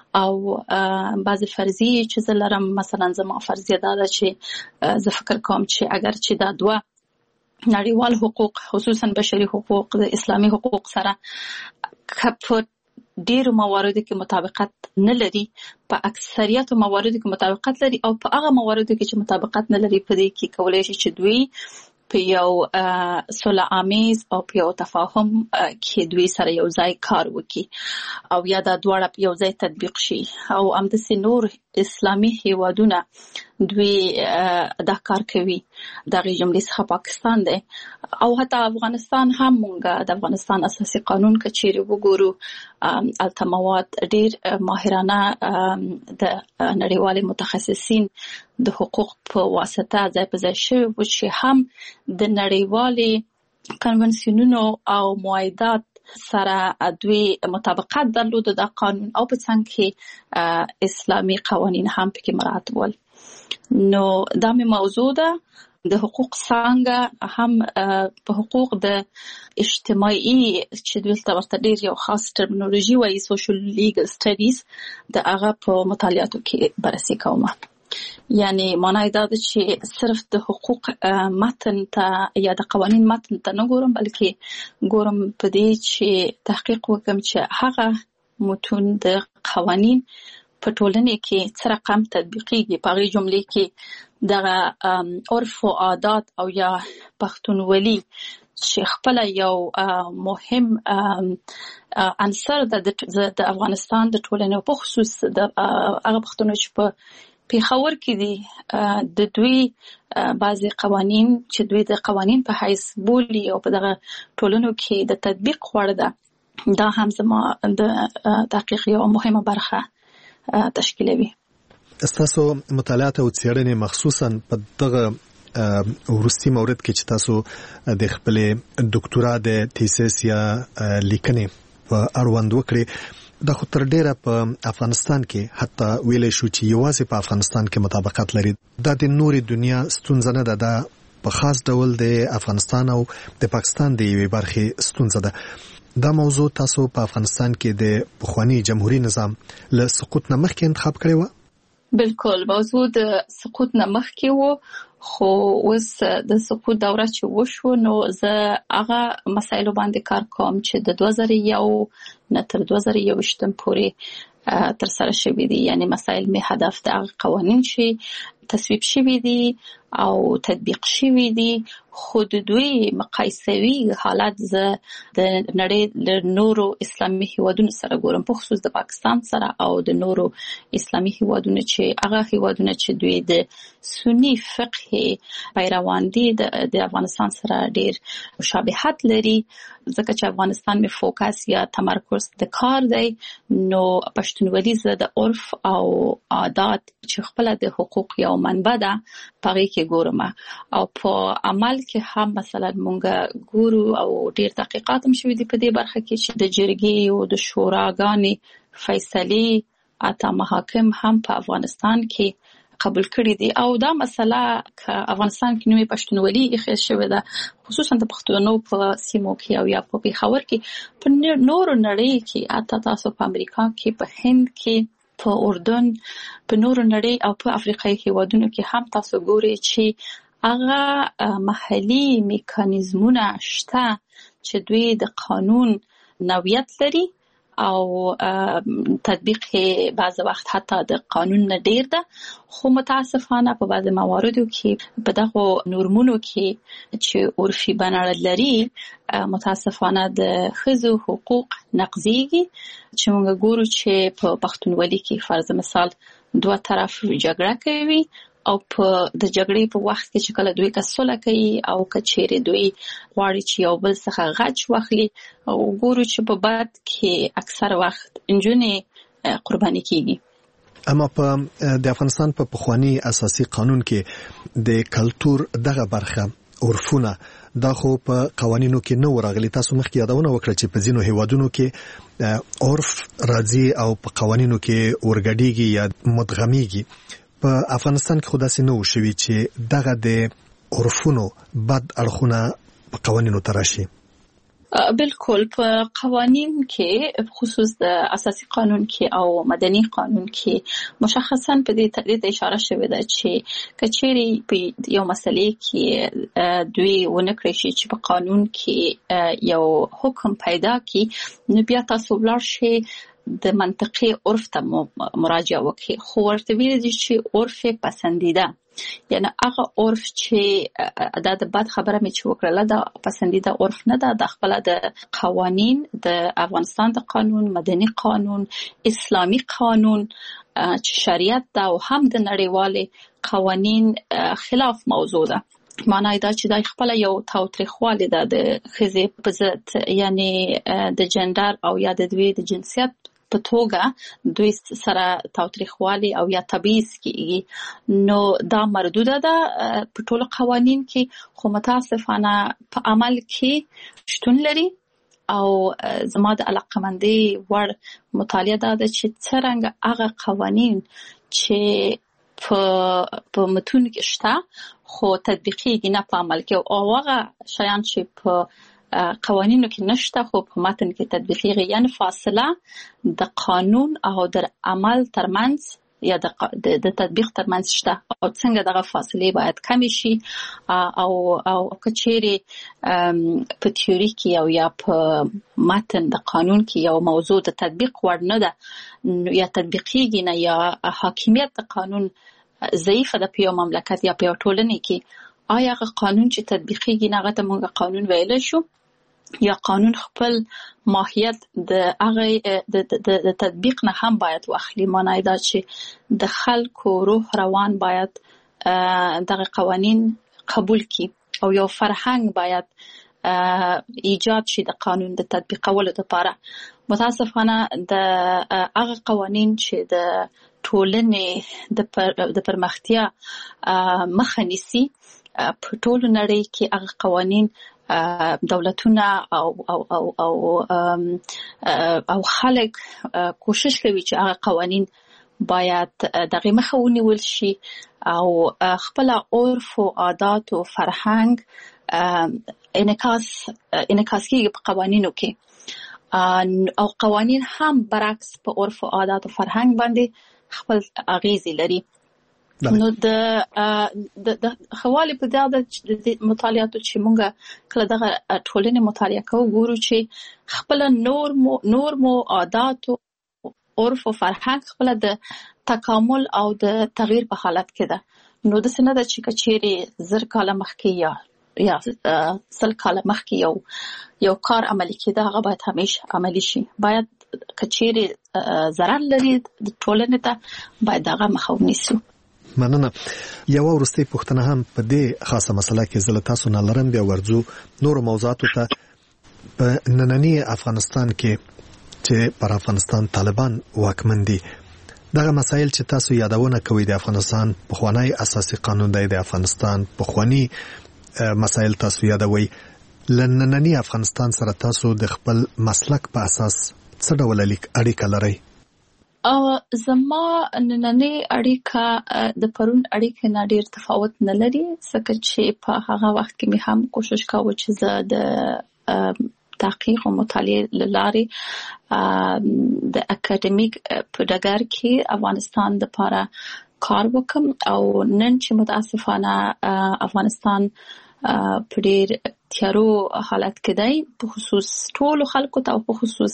او بعض فرضیه چې زه لرم، مثلا زما فرضیه دا ده چې زه فکر کوم چې اگر چې دا دوه نړیوال حقوق خصوصا بشري حقوق د اسلامي حقوق سره په ډیرو مواردو کې مطابقت نه لري، په اکثریت مواردو کې مطابقت لري او په هغه مواردو کې چې مطابقت نه لري په دې کې کولای شي چې دوی په یو صلح آمیز او په یو تفاهم کې دوی سره یو ځای کار وکړي او یا دا دواړه یو ځای تطبیق شي. او همداسې نور اسلامي هیوادونه دوی دا کار کوي، دغه جملې څخه پاکستان دی او حتی افغانستان هم. مونږ د افغانستان اساسي قانون کچېرې وګورو، الته مواد ډېر ماهرانه د نړیوالې متخصصین د حقوق په واسطه ځای په ځای شوي و چې هم د نړیوالې کنونسیونونو او معاهدات سره دوی مطابقت درلود د قانون او په څنګ کې اسلامي قوانین هم پکې مراعات ول. نو دا مې موضوع ده د حقوق څنګه هم په حقوق د اجتماعي چې دلته ورته ډېر یو خاص ټرمینولوژي وایي سوشل لیګل سټډیز د هغه په مطالعاتو کې بررسي کوم. یعنی معنی دا ده چې صرف د حقوق متن ته یا د قوانین متن ته نه ګورم، بلکې ګورم په دې چې تحقیق وکم چې هغه متون د قوانین په ټولنه کې څه رقم تطبیقيږي. په هغه جملې کې دغه عرف او عادات او یا پښتونولي چې خپل یو مهم عنصر د افغانستان د ټولنې په خصوص د هغه پښتون چې په پیښور کې دي د دوی بعضي قوانین چې دوی د قوانین په حیث بولي او په دغه ټولنو کې د تطبیق وړ ده، دا هم زما د تحقیق یو مهمه برخه تشکیلوي. تاسو مطالعات او څېړنې مخصوصا په دغه ورستي مورد کې چې تاسو د خپل ډاکټرا د تیسیس یا لیکنې په اړوند وکړي، دا خو تر ډیره په افغانستان کې حتی ویلې شو چې یوازې په افغانستان کې مطابقت لري. دا د نوري دنیا ستونزه نه ده، دا په خاص ډول د افغانستان او د پاکستان د یوې برخې ستونزه ده. دا موضوع تاسو په افغانستان کې د پخوانی جمهوریت نظام له سقوط نه مخکې انتخاب کړی و؟ بالکل، موضوع د سقوط نه مخکې و، خو اوس د سقوط دوره چې وشو نو زه هغه مسایلو باندې کار کوم چې د دوه زره یو نه تر دوه زره یوویشت پورې تر سره شوي دي. یعنی مسایل می هدف د هغه قوانین چې تصویب شوي دي او تطبیق شوي دي، خو د دوی مقایسوي حالت زه د نړۍ له نورو اسلامي هیوادونو سره ګورم، په خصوص د پاکستان سره او د نورو اسلامي هیوادونو چې هغه هیوادونه چې دوی د سنی فقه پیروان دي د افغانستان سره ډېر مشابهت لري. ځکه چې افغانستان می فوکس یا تمرکز د کار دی، نو پښتونولي زه د عرف او عادات چې خپل د حقوق یو منبع ده پغې کې ګورم. او په عمل کې هم مثلا مونږ ګورو او ډېر تحقیقات هم شوي دي په دې برخه کې چې د جرګې او د شوراګانې فیصلې اته محاکم هم په افغانستان کې قبول کړی دي. او دا مسله ک افغانستان کې نوې پښتونولي اخیستل شوې ده، خصوصا د پښتنو په سیمو کې او یا په پیښور کې، په نورو نړۍ کې، اته تاسو په امریکا کې، په هند کې، په اردن، په نورو نړۍ او په افریقایي هیوادونو کې هم تاسو ګورئ چې هغه محلي میکانیزمونه شته چې دوی د قانون نوعیت لري او تطبیق بعض وخت حتی د قانون نه ډیر ده خو متاسفانه په بعض مواردو کې په دغه نورمونو کې چې عرفي بنړ لري متاسفانه د ښځو حقوق نقضيږي چې موږ ګورو چې په پښتونولي کې فرض مثال دوه طرف جګړه کوي او په د جګړې په وخت کې چې کله دوی کسوله کوي او کچېره دوی غواړي چې یو بل څخه غچ واخلي او ګورو چې په بعد کې اکثر وخت انجونې قرباني کیږي. اما په د افغانستان په پخوانی اساسي قانون کې د کلچر دغه برخه عرفونه دا خو په قوانینو کې نو راغلي. تاسو مخکې یادونه وکړه چې په ځینو هیوادونو کې عرف راځي او په قوانینو کې ورګډيږي یا مدغميږي. په افغانستان کې خداسي نو شوي چې دغه د عرفونو بد اړخونه په قوانینو تراشي. بالکل په قوانین کې خصوص د اساسي قانون کې او مدني قانون کې مشخصا په دې تدید اشاره شوې ده چې کچېری په یو مسلې کې دوی ونکړي شي چې په قانون کې یو حکم پیدا کی نو بیا تاسو ولر شي د منطقي عرف ته مراجعه وکړي خو ورته ویل دي چې عرف پسندیده یعنی هغه عرف چې د بد خبره مې چې وکړه د پسندیده عرف نه ده د خپل د قوانین د افغانستان د قانون مدني قانون اسلامي قانون چې شریعت دا او هم د نړیوالې قوانین خلاف موضوع ده. معنی دا چې د خپل یو تاوتریخواله ده د خزې په ضد یعنی د جندر او یا د دوی د جنسیت په توګه دوی سره تاوتریخواله او یا تبعیض کیږي نو دا مردوده ده په ټولو قوانین کې خو متاسفانه په عمل کې شتون لري او زما د علاقمندي ور مطالعه ده چې څنګه هغه قوانین چې په په متون کې شته خو تطبیقي نه په عمل کې او هغه شیان چې په قوانینو کې نشته خو په متن کې تطبیقي یعنی فاصله د قانون او د عمل ترمنځ یا د د تطبیق ترمنځ شته او څنګه دغه فاصله باید کم شي او او کچېری په تیوري کې او یا په متن د قانون کې یو موضوع د تطبیق وړ نه ده یا تطبیقي نه یا حاکمیت د قانون ضعیفه د پیو مملکت یا پیو ټولنې کې آیا قانون چې تطبیقي نه غته مونږ قانون ویل شو یا قانون خپل ماهیت د هغه د تطبیق نه هم باید واخلي. معنی دا چې د خلکو روح روان باید دغه قوانین قبول کی او یو فرهنګ باید ایجاد شي د قانون د تطبیقولو لپاره. متاسفانه د هغه قوانین چې د ټولنې د پر د پرمختیا مخه نیسي په ټولو نړۍ کې هغه قوانین دولتونه او او او او او خلک کوشش کوي چې هغه قوانین باید دغه مخه ونیول شي او خپل عرف او عادات او فرهنګ انعکاس انعکاس کیږي په قوانینو کې او قوانین هم برعکس په عرف او عادات او فرهنګ باندې خپل اغیز لري. نو د د خواله په دغه مطالعاتو چې مونږه کله دغه ټولنې مطالعه کوو ګورو چې خپل نورم نورم عادت او عرف او فرهنګ خپل د تکامل او د تغییر په حالت کې ده. نو د سند چې کچېری زر کاله مخکې یا یا سل کاله مخکې یو یو کار عملي کېده هغه باید همیشه عملي شي. باید کچېری ضرر لري د ټولنې ته باید هغه مخه ونیسو. مننه. یو ورستي پښتنه هم په دې خاصه مسله کې زله تاسو نه لرم بیا ورځو نور موضوعاتو ته. په نننی افغانستان کې چې پر افغانستان طالبان واکمن دي دغه مسایل چې تاسو یادونه کوي د افغانستان پخوانی اساسي قانون دی د افغانستان پخوانی مسایل تاسو یادوي لنننی افغانستان سره تاسو د خپل مسلک په اساس څه ډول اړیکه لرئ؟ او زما نننی اړیکه د پرون اړیکه نه ډیر تفاوت نه لري ځکه چې په هغه وخت کې مې هم کوشش کاوه چې زه د تحقیق او مطالعه لارې د اکیډمیک په ډګر کې افغانستان د لپاره کار وکم او نن چې متاسفانه افغانستان په ډیر تیارو حالت کې دی په خصوص ټول خلکو ته او په خصوص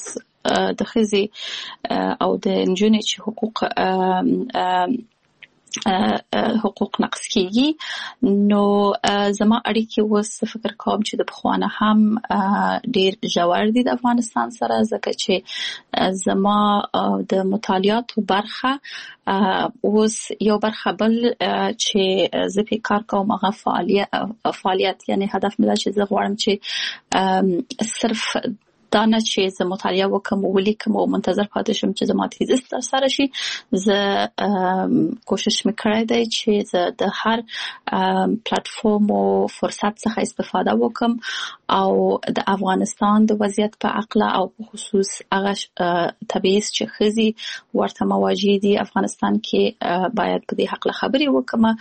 د ښځې او د نجونې چې حقوق حقوق نقض کیږي نو زما اړیکې اوس فکر کوم چې د پخوانه هم ډیر ژور دي د افغانستان سره ځکه چې زما د مطالعاتو برخه اوس یو برخه بل چې زه په کار کوم هغه فعالیت فعالیت یعنی هدف مې دا چې زه غواړم چې صرف دا نه چې زه مطالعه وکم او ولیکم او منتظر پاتې شم چې زما تیزیس تر سره شي زه کوشش میکړای دی چې زه د هر پلیټفارم او فرصت څخه استفاده وکم او د افغانستان د وضعیت په اړه او په خصوص هغه تبعیض چې ښځې ورته مواجه دي افغانستان کې باید په دې حق خبرې وکم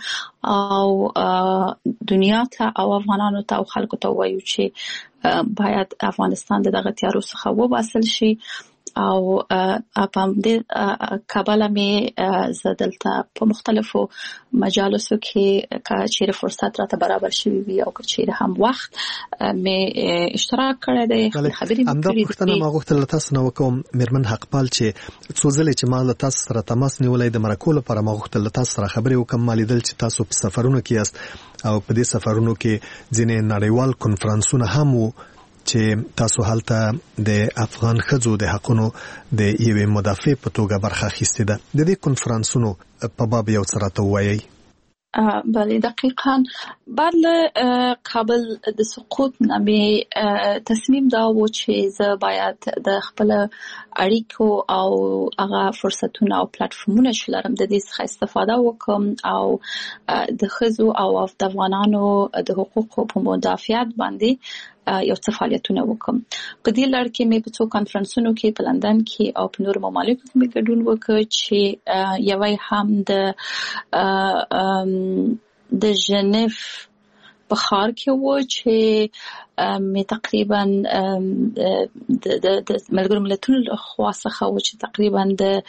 او دنیا ته او افغانانو ته او خلکو ته وایو چې باید افغانستان د دغه تیارو څخه وباسل شي او په دې کابل مې زدلته په مختلفو مجالسو کې چې فرصت راته برابر شوی وي او چې هم وخت مې اشتراک کړی دی خبرې مې کړې دي. پښتنه ما غوښتل تاسو نو کوم مرمن حقپال چې څو ځله چې ما له تاسو سره تماس نیولای د مرکو لپاره ما غوښتل تاسو سره خبرې وکم مالیدل چې تاسو په سفرونو کې یاست او په دې سفرونو کې ځینې نړیوال کنفرانسونه هم وو چې تاسو هلته د افغان ښځو د حقونو د یوې مدافع په توګه برخه اخیستې ده. د دې کنفرانسونو په باب یو څه راته ووایئ. بله دقیقاً بعد له کابل د سقوط نه مې تصمیم دا و چې زه باید د خپل اړیکو او هغه فرصتونه او پلیټفارمونه چې لرم د دې څخه استفاده وکم او د ښځو او د افغانانو د حقوقو په مدافعت باندې یو څه فعالیتونه وکم. په دې لړ کې مې په څو کانفرنسونو کې په لندن کې او په نورو ممالکو کې مې ګډون وکړ چې یوه هم د د ژنیف په ښار کې و چې مې تقریبا د د ملګرو ملتونو لخوا څخه و چې تقریبا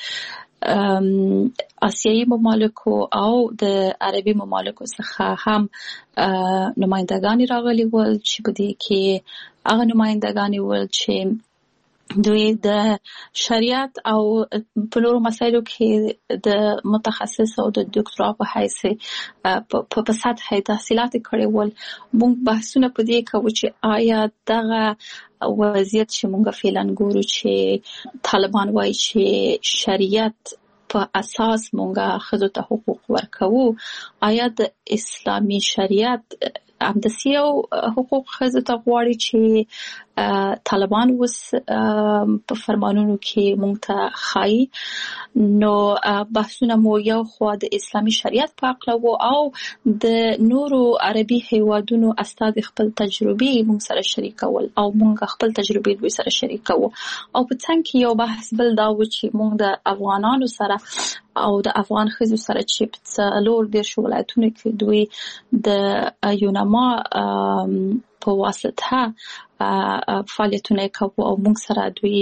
د آسیایي ممالکو او د عربي ممالکو څخه هم نمائندگان راغلي ول چې په دې کې هغه نمائندگان ول چې دوی د شریعت او په نورو مسایلو کې د متخصص او د ډاکټرا په حیث په په سطح تحصیلات کړي ول. موږ بحثونه په دې کوو چې آیا دغه وضعیت چې موږ فعلا ګورو چې طالبان وایي چې شریعت په اساس مونږه ښځو ته حقوق ورکوو آیا د اسلامي شریعت همداسې یو حقوق ښځو ته غواړي چې طالبان اوس په فرمانونو کې مونږ ته ښایي. نو بحثونه مو یو خوا د اسلامي شریعت په اړه وو او د نورو عربي هیوادونو استاد خپل تجربې مونږ سره شریکول او مونږ خپل تجربې دوی سره شریکو او په څنګه کې یو بحث بل دا و چې مونږ د افغانانو سره او د افغان ښځو سره چې په څلور دېرش ولایتونو کې دوی د یونما په واسطه فعالیتونه کوي او موږ سره دوی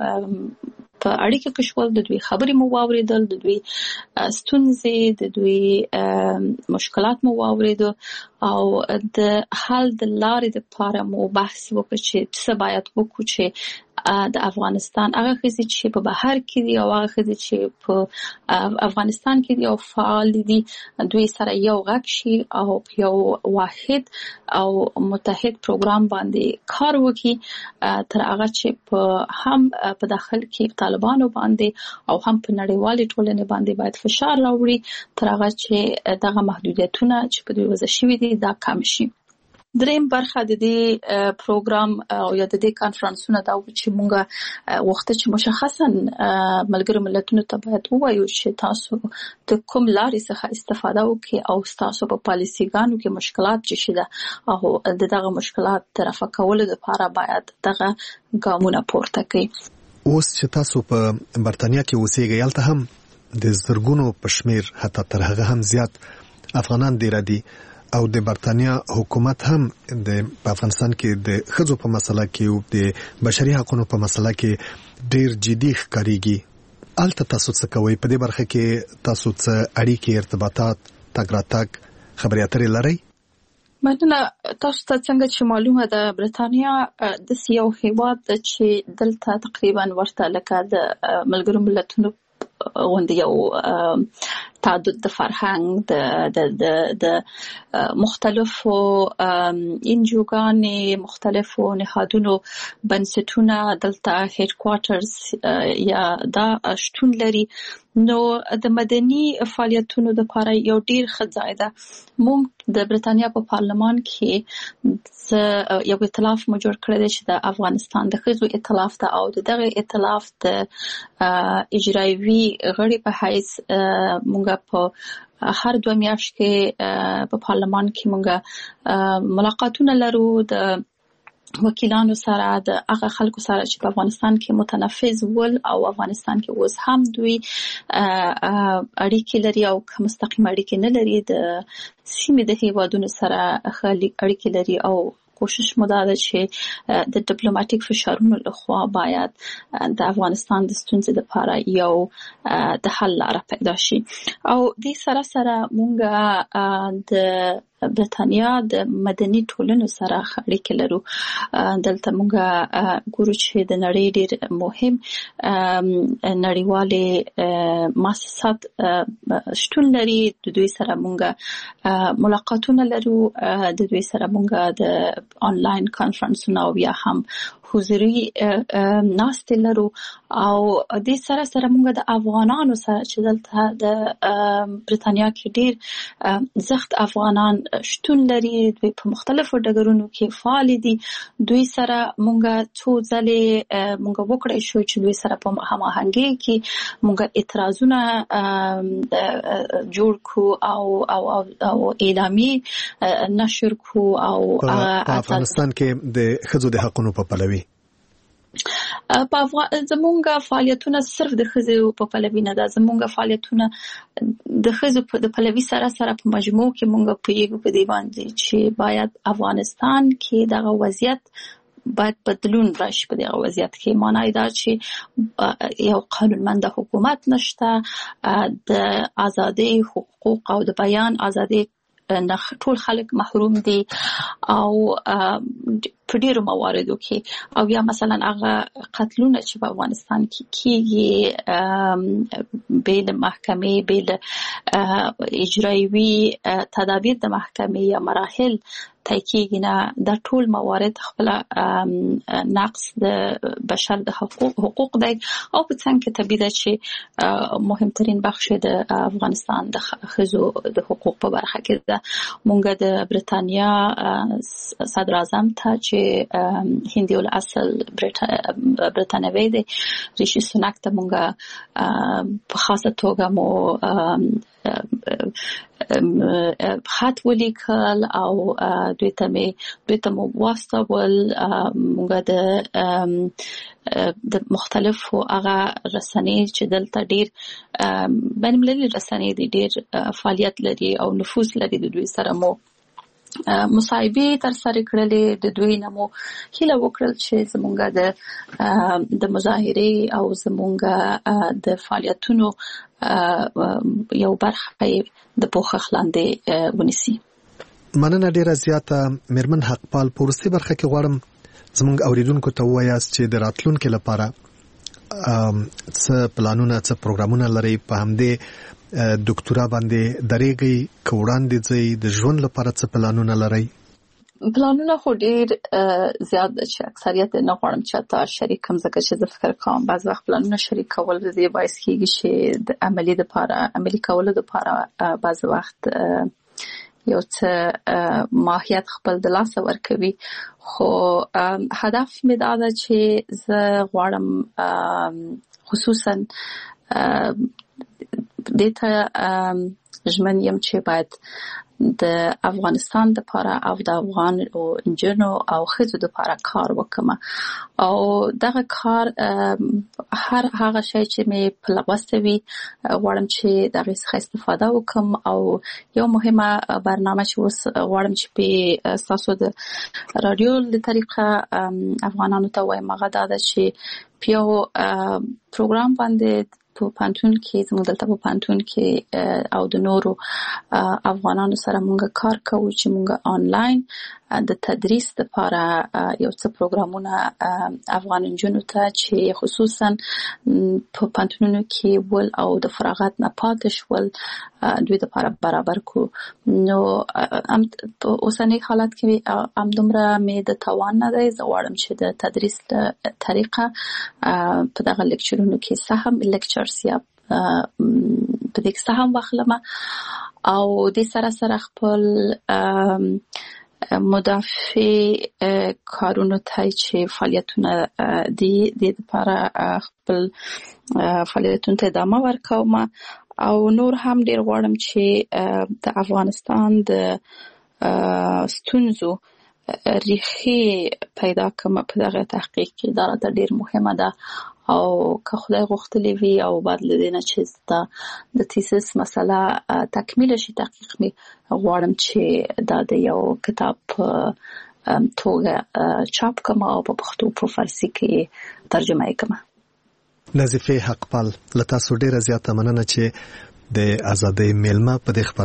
په اړیکه کې شول د دوی خبرې مو واوریدل د دوی ستونزې د دوی مشکلات مو واورید او د حل د لارې لپاره مو بحث وکړ چې څه باید وکړو چې د افغانستان هغه ښځې چې په بهر کې دي او هغه ښځې چې په افغانستان کې دي او فعال دي دوی سره یو غږ شي او یو واحد او متحد پروګرام باندې کار وکړي تر هغه چې په هم په داخل کې طالبانو باندې او هم په نړیوالې ټولنې باندې باید فشار راوړي تر هغه چې دغه محدودیتونه چې په دوی وضع شوي دي دا کم شي. دریم برخه د دې پروګرام او یا د دې کانفرنسونو دا چې مونږه وخت چې مشخصا ملګرو ملتونو ته باید ووایو چې تاسو د کوم لارې څخه استفاده وکړئ او تاسو په پالیسیګانو کې مشکلات چې شته او د دغه مشکلات طرفه کولو لپاره باید دغه ګامونه پورته کړئ. اوس چې تاسو په برتانیا کې اوسېږئ هلته هم د زرګونو په شمیر حتی تر هغه هم زیات افغانان ډیر دي او د برتانیا حکومت هم د افغانستان کې د ښځو په مسله کې او د بشري حقوقو په مسله کې ډیر جدي ښکاريږي. الته تاسو څه کوئ په دې برخه کې؟ تاسو څه اړیکې ارتباطات تګ راتګ خبرې اترې لرئ؟ مننه. تاسو ته څنګه چې معلومه ده برتانیا د یو هیواد چې دلته تقریبا ورته لکه د ملګرو ملتونو غونډه یو تعدد د فرهنګ د د د د مختلفو انجوګانې مختلفو نهادونو بنسټونه دلته هډ کوارټرز یا دا شتون لري. نو د مدني فعالیتونو لپاره یو ډیر ښه ځای ده. موږ د برتانیا په پارلمان کې یو ائتلاف مو جوړ کړی دی چې د افغانستان د ښځو ائتلاف ده او دغه ائتلاف د اجرایوي غړي په حیث موږ په هر دوه میاشتې کې په پارلمان کې موږ ملاقاتونه لرو د وکیلانو سره، د هغه خلکو سره چې په افغانستان کې متنفذ ول او افغانستان کې اوس هم دوی اړیکې لري او مستقیم اړیکې نه لري. د سیمې د هیوادونو سره اړیکې لري او کوشش مو دا ده چې د ډیپلوماټیک فشارونو لخوا باید د افغانستان د ستونزې لپاره یو د حل لاره پیدا شي. او دې سره سره مونږ د برتانیا د مدني ټولنو سره اړیکې لرو. دلته مونږ ګورو چې د نړۍ ډېر مهم نړیوالې مؤسسات شتون لري. د دوی سره مونږ ملاقاتونه لرو، د دوی سره مونږ د آنلاین کانفرنسونه او بیا هم حضوري ناستې لرو. او دې سره سره مونږ د افغانانو سره چې دلته د برتانیا کې ډېر زخت افغانان شتون لري، دوی په مختلفو ډګرونو کې فعال دي. دوی سره مونږ څو ځلې مونږ وکړای شو چې دوی سره په هماهنګۍ کې مونږ اعتراضونه جوړ کو او او او اعلامیې نشر کو. او په افغانستان کې د ښځو د حقوقو په پلوي په افغان زمونږ فعالیتونه صرف د ښځو په پلوي نه ده. زمونږ فعالیتونه د ښځو په پلوي سره سره په مجموع کې مونږ پوهیږو په دې باندې چې باید افغانستان کې دغه وضعیت باید بدلون راشي. په دغه وضعیت کې معنی دا چې یو قانونمند حکومت نشته، د ازادي حقوق او د بیان ازادي ټول خلک محروم دي او په ډیرو مواردو کې او یا مثلا هغه قتلونه چې په افغانستان کې کیږي بیل محکمې بیل اجرایوي تدابیر د محکمې یا مراحل تحقیق نه د ټول موارد خپل نقص د بشر د حقوق حقوق دی او په څنګه کې طبيعي چې مهمترین بخش د افغانستان د ښځو د حقوق په برخه کې ده. مونږ د برتانیا صدر اعظم ته چې هندي ول اصل برتانوي دی ریشي سوناک ته مونږ په خاصه توګه مو خط ولیکل او دوی ته مې دوی ته مو واستول. مونږ د د مختلفو هغه رسنۍ چې دلته ډیر بین المللي رسنۍ دي ډیر فعالیت لري او نفوذ لري د دوی سره مو مصاحبه تر سره کړلې. د دوی نمو هیله وکړل چې زمونږ د د مظاهره او زمونږ د فعالیتونو یو برخه د پوښښ لاندې ونیسي. مننه ډیره زیاته میرمن حقپال. پورسي برخه کې غواړم زمونږ اوریدونکو ته وایاست چې د راتلونکو لپاره څه پلانونه څه پروګرامونه لري، په همدې ډاکټرا باندې درېږي کوړان دي ځي د ژوند لپاره څه پلانونه لري؟ پلانونه خو ډیر زیات چې اکثریت نه غواړم چې تا شریکم ځکه چې د فکر کوم بعض وخت پلانونه شریک کول د دې باعث کیږي چې د عملی لپاره عملی کول لپاره بعض وخت یو څه ماهیت خپل د لاس ورکوي. خو هدف مې دا ده چې زه غواړم خصوصا دته ژمن یم چې باید د افغانستان لپاره او د افغان او انجنونو او ښځو لپاره کار وکم او دغه کار هر هغه شی چې مې په لوستوي غواړم چې دغه څخه استفاده وکم. او یو مهمه برنامه چې اوس غواړم چې په اساسو د رادیو د طریقه افغانانو ته وایم هغه دا ده چې پیو پروګرام باندې په پانتون کې زموږ دلته په پانتون کې او د نورو افغانانو سره مونږ کار کوو چې مونږ آنلاین د تدریس لپاره یو څه پروګرامونه افغان نجونو ته چې خصوصا په پانتونونو کې ول او د فراغت نه پاتې شول دوی لپاره برابر کو. نو ام په اوسنۍ حالت کې ام دومره مې د توان نه دی، زه غواړم چې د تدریس طریقه په دغه لیکچرونو کې سهم لیکچرز یا په دې کې سهم واخلم او د سره سره خپل مدافع کارونو ته چې فعالیتونه دي د لپاره خپل فعالیتونو ته ادامه ورکوم او نور هم ډیر غواړم چې د افغانستان د ستونزو ریښې پیدا کوم په دغه تحقیق کې. دا راته ډیر مهمه ده او که خدای غوښتلی وي او بعد له دې نه چې د تیسیس مسله تکمیل شي تحقیق می غواړم چې دا د یو کتاب توګه چاپ کوم او په پښتو په فارسی کې ترجمه یې کوم. نظیفه حقپال لته سو ډیره زیاته مننه چې د ازادۍ میلمه په دې